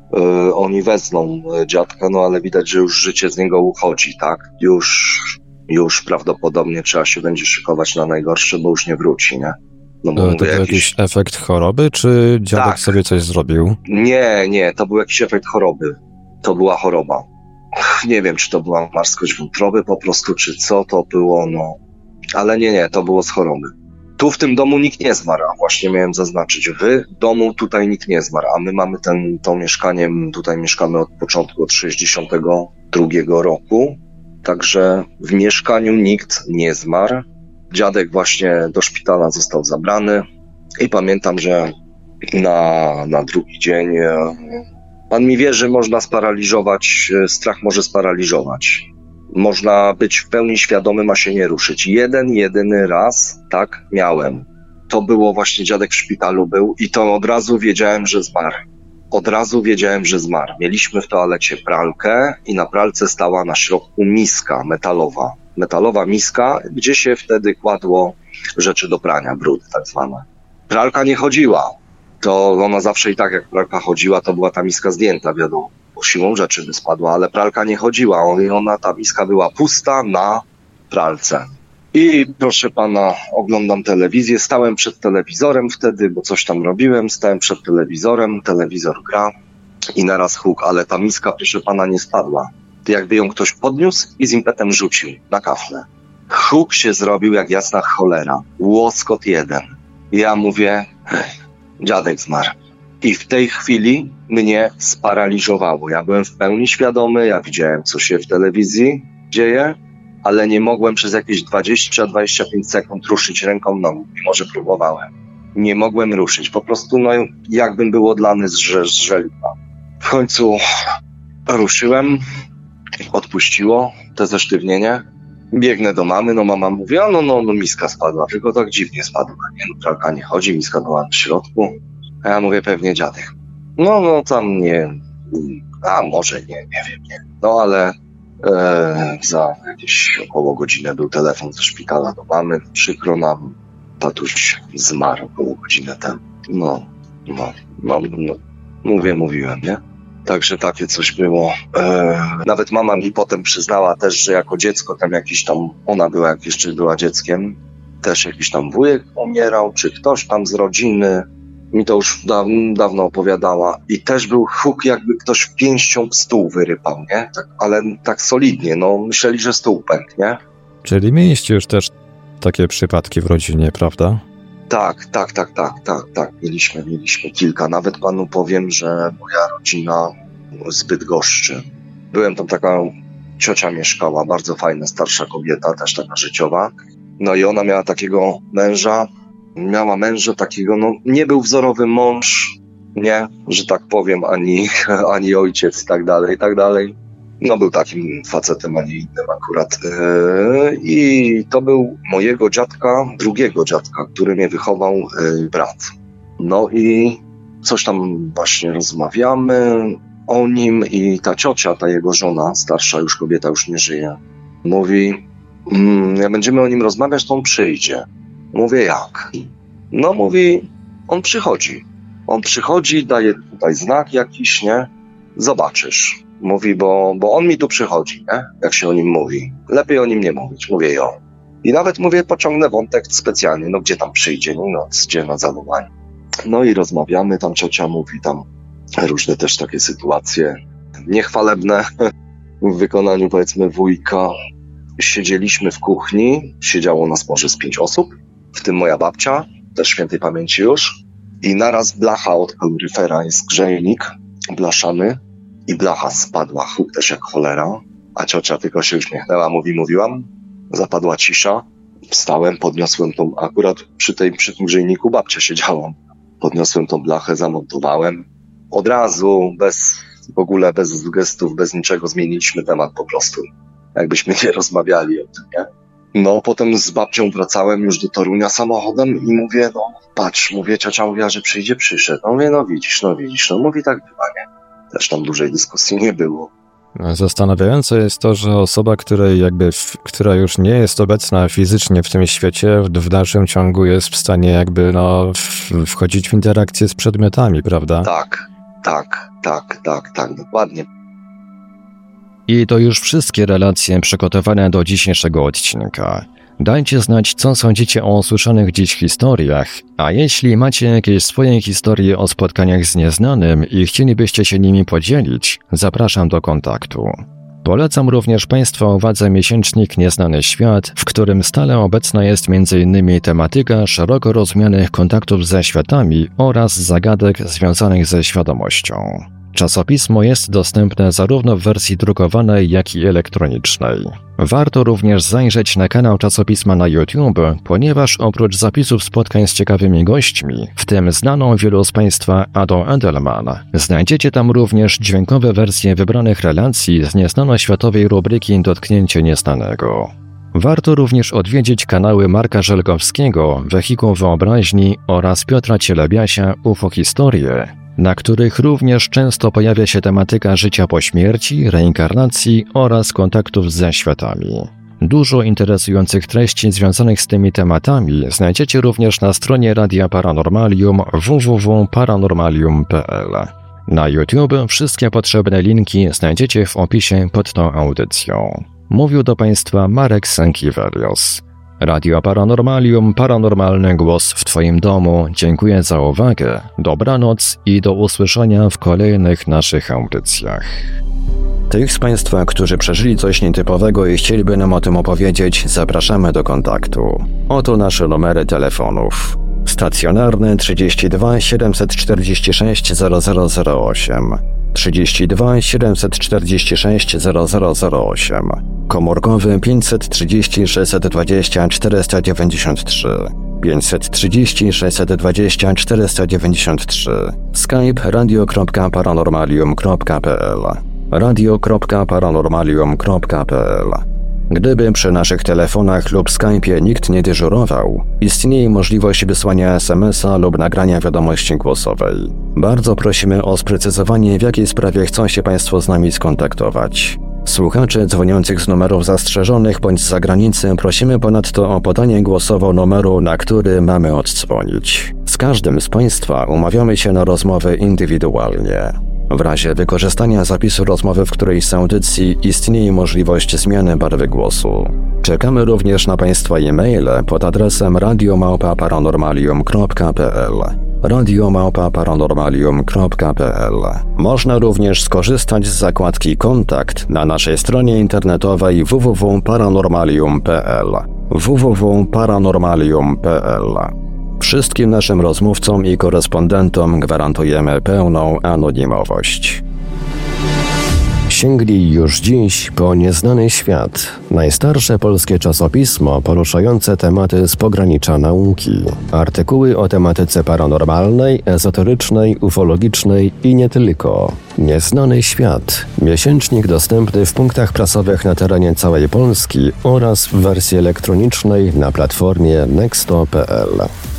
y, oni wezmą dziadka, no ale widać, że już życie z niego uchodzi, tak? Już, już prawdopodobnie trzeba się będzie szykować na najgorsze, bo już nie wróci, nie? No bo to mówię, był jakiś... jakiś efekt choroby, czy dziadek tak. sobie coś zrobił? Nie, nie, to był jakiś efekt choroby. To była choroba. Nie wiem, czy to była marskość wątroby po prostu, czy co to było, no. Ale nie, nie, to było z choroby. Tu w tym domu nikt nie zmarł, a właśnie miałem zaznaczyć, w domu tutaj nikt nie zmarł, a my mamy ten, to mieszkanie, tutaj mieszkamy od początku, od sześćdziesiątego drugiego roku, także w mieszkaniu nikt nie zmarł. Dziadek właśnie do szpitala został zabrany i pamiętam, że na, na drugi dzień pan mi wie, że można sparaliżować, strach może sparaliżować. Można być w pełni świadomym, a się nie ruszyć. Jeden, jedyny raz tak miałem. To było właśnie, dziadek w szpitalu był i to od razu wiedziałem, że zmarł. Od razu wiedziałem, że zmarł. Mieliśmy w toalecie pralkę i na pralce stała na środku miska metalowa. Metalowa miska, gdzie się wtedy kładło rzeczy do prania, brud tak zwane. Pralka nie chodziła. To ona zawsze i tak jak pralka chodziła, to była ta miska zdjęta, wiadomo. Siłą rzeczy by spadła, ale pralka nie chodziła. I ona, ta miska była pusta na pralce. I proszę pana, oglądam telewizję, stałem przed telewizorem wtedy, bo coś tam robiłem, stałem przed telewizorem, telewizor gra i naraz huk, ale ta miska, proszę pana, nie spadła. Jakby ją ktoś podniósł i z impetem rzucił na kafle. Huk się zrobił jak jasna cholera. Łoskot jeden. Ja mówię, dziadek zmarł. I w tej chwili mnie sparaliżowało. Ja byłem w pełni świadomy, ja widziałem, co się w telewizji dzieje, ale nie mogłem przez jakieś dwadzieścia do dwudziestu pięciu sekund ruszyć ręką, nogą, mimo że próbowałem. Nie mogłem ruszyć. Po prostu, no, jakbym był odlany z, z żeliwa. W końcu ruszyłem, odpuściło te zesztywnienie. Biegnę do mamy, no mama mówi, a no, no, no miska spadła, tylko tak dziwnie spadła, nie, no pralka nie chodzi, miska była w środku, a ja mówię, pewnie dziadek. No, no tam nie, a może nie, nie wiem, nie. No ale e, za jakieś około godzinę był telefon ze szpitala do mamy, przykro nam, tatuś zmarł około godzinę temu. No, no, no, no, mówię, mówiłem, nie? Także takie coś było. E, nawet mama mi potem przyznała też, że jako dziecko tam jakiś tam, ona była jak jeszcze była dzieckiem, też jakiś tam wujek umierał, czy ktoś tam z rodziny, mi to już da, dawno opowiadała. I też był huk, jakby ktoś pięścią stół wyrypał, nie? Tak, ale tak solidnie, no myśleli, że stół pękł, nie? Czyli mieliście już też takie przypadki w rodzinie, prawda? Tak, tak, tak, tak, tak, tak. Mieliśmy, mieliśmy kilka. Nawet panu powiem, że moja rodzina z Bydgoszczy. Byłem tam, taka ciocia mieszkała, bardzo fajna, starsza kobieta, też taka życiowa. No i ona miała takiego męża, miała męża takiego, no nie był wzorowy mąż, nie, że tak powiem, ani, ani ojciec i tak dalej, i tak dalej. No był takim facetem, a nie innym akurat. Yy, I to był mojego dziadka, drugiego dziadka, który mnie wychował, yy, brat. No i coś tam właśnie rozmawiamy o nim i ta ciocia, ta jego żona, starsza już kobieta, już nie żyje, mówi, mmm, jak będziemy o nim rozmawiać, to on przyjdzie. Mówię, jak? No mówi, on przychodzi. On przychodzi, daje tutaj znak jakiś, nie? Zobaczysz. Mówi, bo, bo on mi tu przychodzi, nie? Jak się o nim mówi. Lepiej o nim nie mówić, mówię ją. I nawet mówię, pociągnę wątek specjalnie, no gdzie tam przyjdzie, no noc, gdzie na zawołanie. No i rozmawiamy, tam ciocia mówi, tam różne też takie sytuacje niechwalebne w wykonaniu, powiedzmy, wujka. Siedzieliśmy w kuchni, siedziało nas może z pięć osób, w tym moja babcia, też świętej pamięci już. I naraz blacha od kaloryfera, jest grzejnik blaszany, i blacha spadła, huk też jak cholera, a ciocia tylko się uśmiechnęła, mówi, mówiłam, zapadła cisza, wstałem, podniosłem tą, akurat przy, tej, przy tym grzejniku babcia siedziała, podniosłem tą blachę, zamontowałem, od razu, bez, w ogóle bez gestów, bez niczego zmieniliśmy temat po prostu, jakbyśmy nie rozmawiali o tym, nie? No, potem z babcią wracałem już do Torunia samochodem i mówię, no patrz, mówię, ciocia mówiła, że przyjdzie, przyszedł, no mówię, no widzisz, no widzisz, no mówi, tak bywa, nie? Też tam dużej dyskusji nie było. Zastanawiające jest to, że osoba, której jakby, w, która już nie jest obecna fizycznie w tym świecie, w, w dalszym ciągu jest w stanie jakby no, w, wchodzić w interakcję z przedmiotami, prawda? Tak, tak, tak, tak, tak, dokładnie. I to już wszystkie relacje przygotowane do dzisiejszego odcinka. Dajcie znać, co sądzicie o usłyszanych dziś historiach, a jeśli macie jakieś swoje historie o spotkaniach z nieznanym i chcielibyście się nimi podzielić, zapraszam do kontaktu. Polecam również Państwa uwadze miesięcznik Nieznany Świat, w którym stale obecna jest między innymi tematyka szeroko rozumianych kontaktów ze światami oraz zagadek związanych ze świadomością. Czasopismo jest dostępne zarówno w wersji drukowanej, jak i elektronicznej. Warto również zajrzeć na kanał czasopisma na YouTube, ponieważ oprócz zapisów spotkań z ciekawymi gośćmi, w tym znaną wielu z Państwa Adą Edelman, znajdziecie tam również dźwiękowe wersje wybranych relacji z nieznanoświatowej rubryki Dotknięcie Nieznanego. Warto również odwiedzić kanały Marka Żelgowskiego, Wehikuł Wyobraźni oraz Piotra Cielebiasia U F O Historie, na których również często pojawia się tematyka życia po śmierci, reinkarnacji oraz kontaktów ze światami. Dużo interesujących treści związanych z tymi tematami znajdziecie również na stronie Radia Paranormalium w w w kropka paranormalium kropka p l. Na YouTube wszystkie potrzebne linki znajdziecie w opisie pod tą audycją. Mówił do Państwa Marek Sękiewelios. Radio Paranormalium, paranormalny głos w Twoim domu. Dziękuję za uwagę, dobranoc i do usłyszenia w kolejnych naszych audycjach. Tych z Państwa, którzy przeżyli coś nietypowego i chcieliby nam o tym opowiedzieć, zapraszamy do kontaktu. Oto nasze numery telefonów. Stacjonarny trzydzieści dwa siedemset czterdzieści sześć zero zero zero osiem, trzydzieści dwa siedemset czterdzieści sześć zero zero zero osiem, komórkowy pięćset trzydzieści sześćset dwadzieścia czterysta dziewięćdziesiąt trzy, pięćset trzydzieści sześćset dwadzieścia czterysta dziewięćdziesiąt trzy, Skype radio kropka paranormalium kropka p l, radio kropka paranormalium kropka p l. Gdyby przy naszych telefonach lub Skype'ie nikt nie dyżurował, istnieje możliwość wysłania es em es a lub nagrania wiadomości głosowej. Bardzo prosimy o sprecyzowanie, w jakiej sprawie chcą się Państwo z nami skontaktować. Słuchaczy dzwoniących z numerów zastrzeżonych bądź z zagranicy prosimy ponadto o podanie głosowo numeru, na który mamy oddzwonić. Z każdym z Państwa umawiamy się na rozmowę indywidualnie. W razie wykorzystania zapisu rozmowy w którejś z audycji istnieje możliwość zmiany barwy głosu. Czekamy również na Państwa e-maile pod adresem radio małpa paranormalium kropka p l. radio małpa paranormalium kropka p l. Można również skorzystać z zakładki Kontakt na naszej stronie internetowej w w w kropka paranormalium kropka p l. w w w kropka paranormalium kropka p l. Wszystkim naszym rozmówcom i korespondentom gwarantujemy pełną anonimowość. Sięgnij już dziś po Nieznany Świat, najstarsze polskie czasopismo poruszające tematy z pogranicza nauki. Artykuły o tematyce paranormalnej, ezoterycznej, ufologicznej i nie tylko. Nieznany Świat. Miesięcznik dostępny w punktach prasowych na terenie całej Polski oraz w wersji elektronicznej na platformie nexto kropka p l.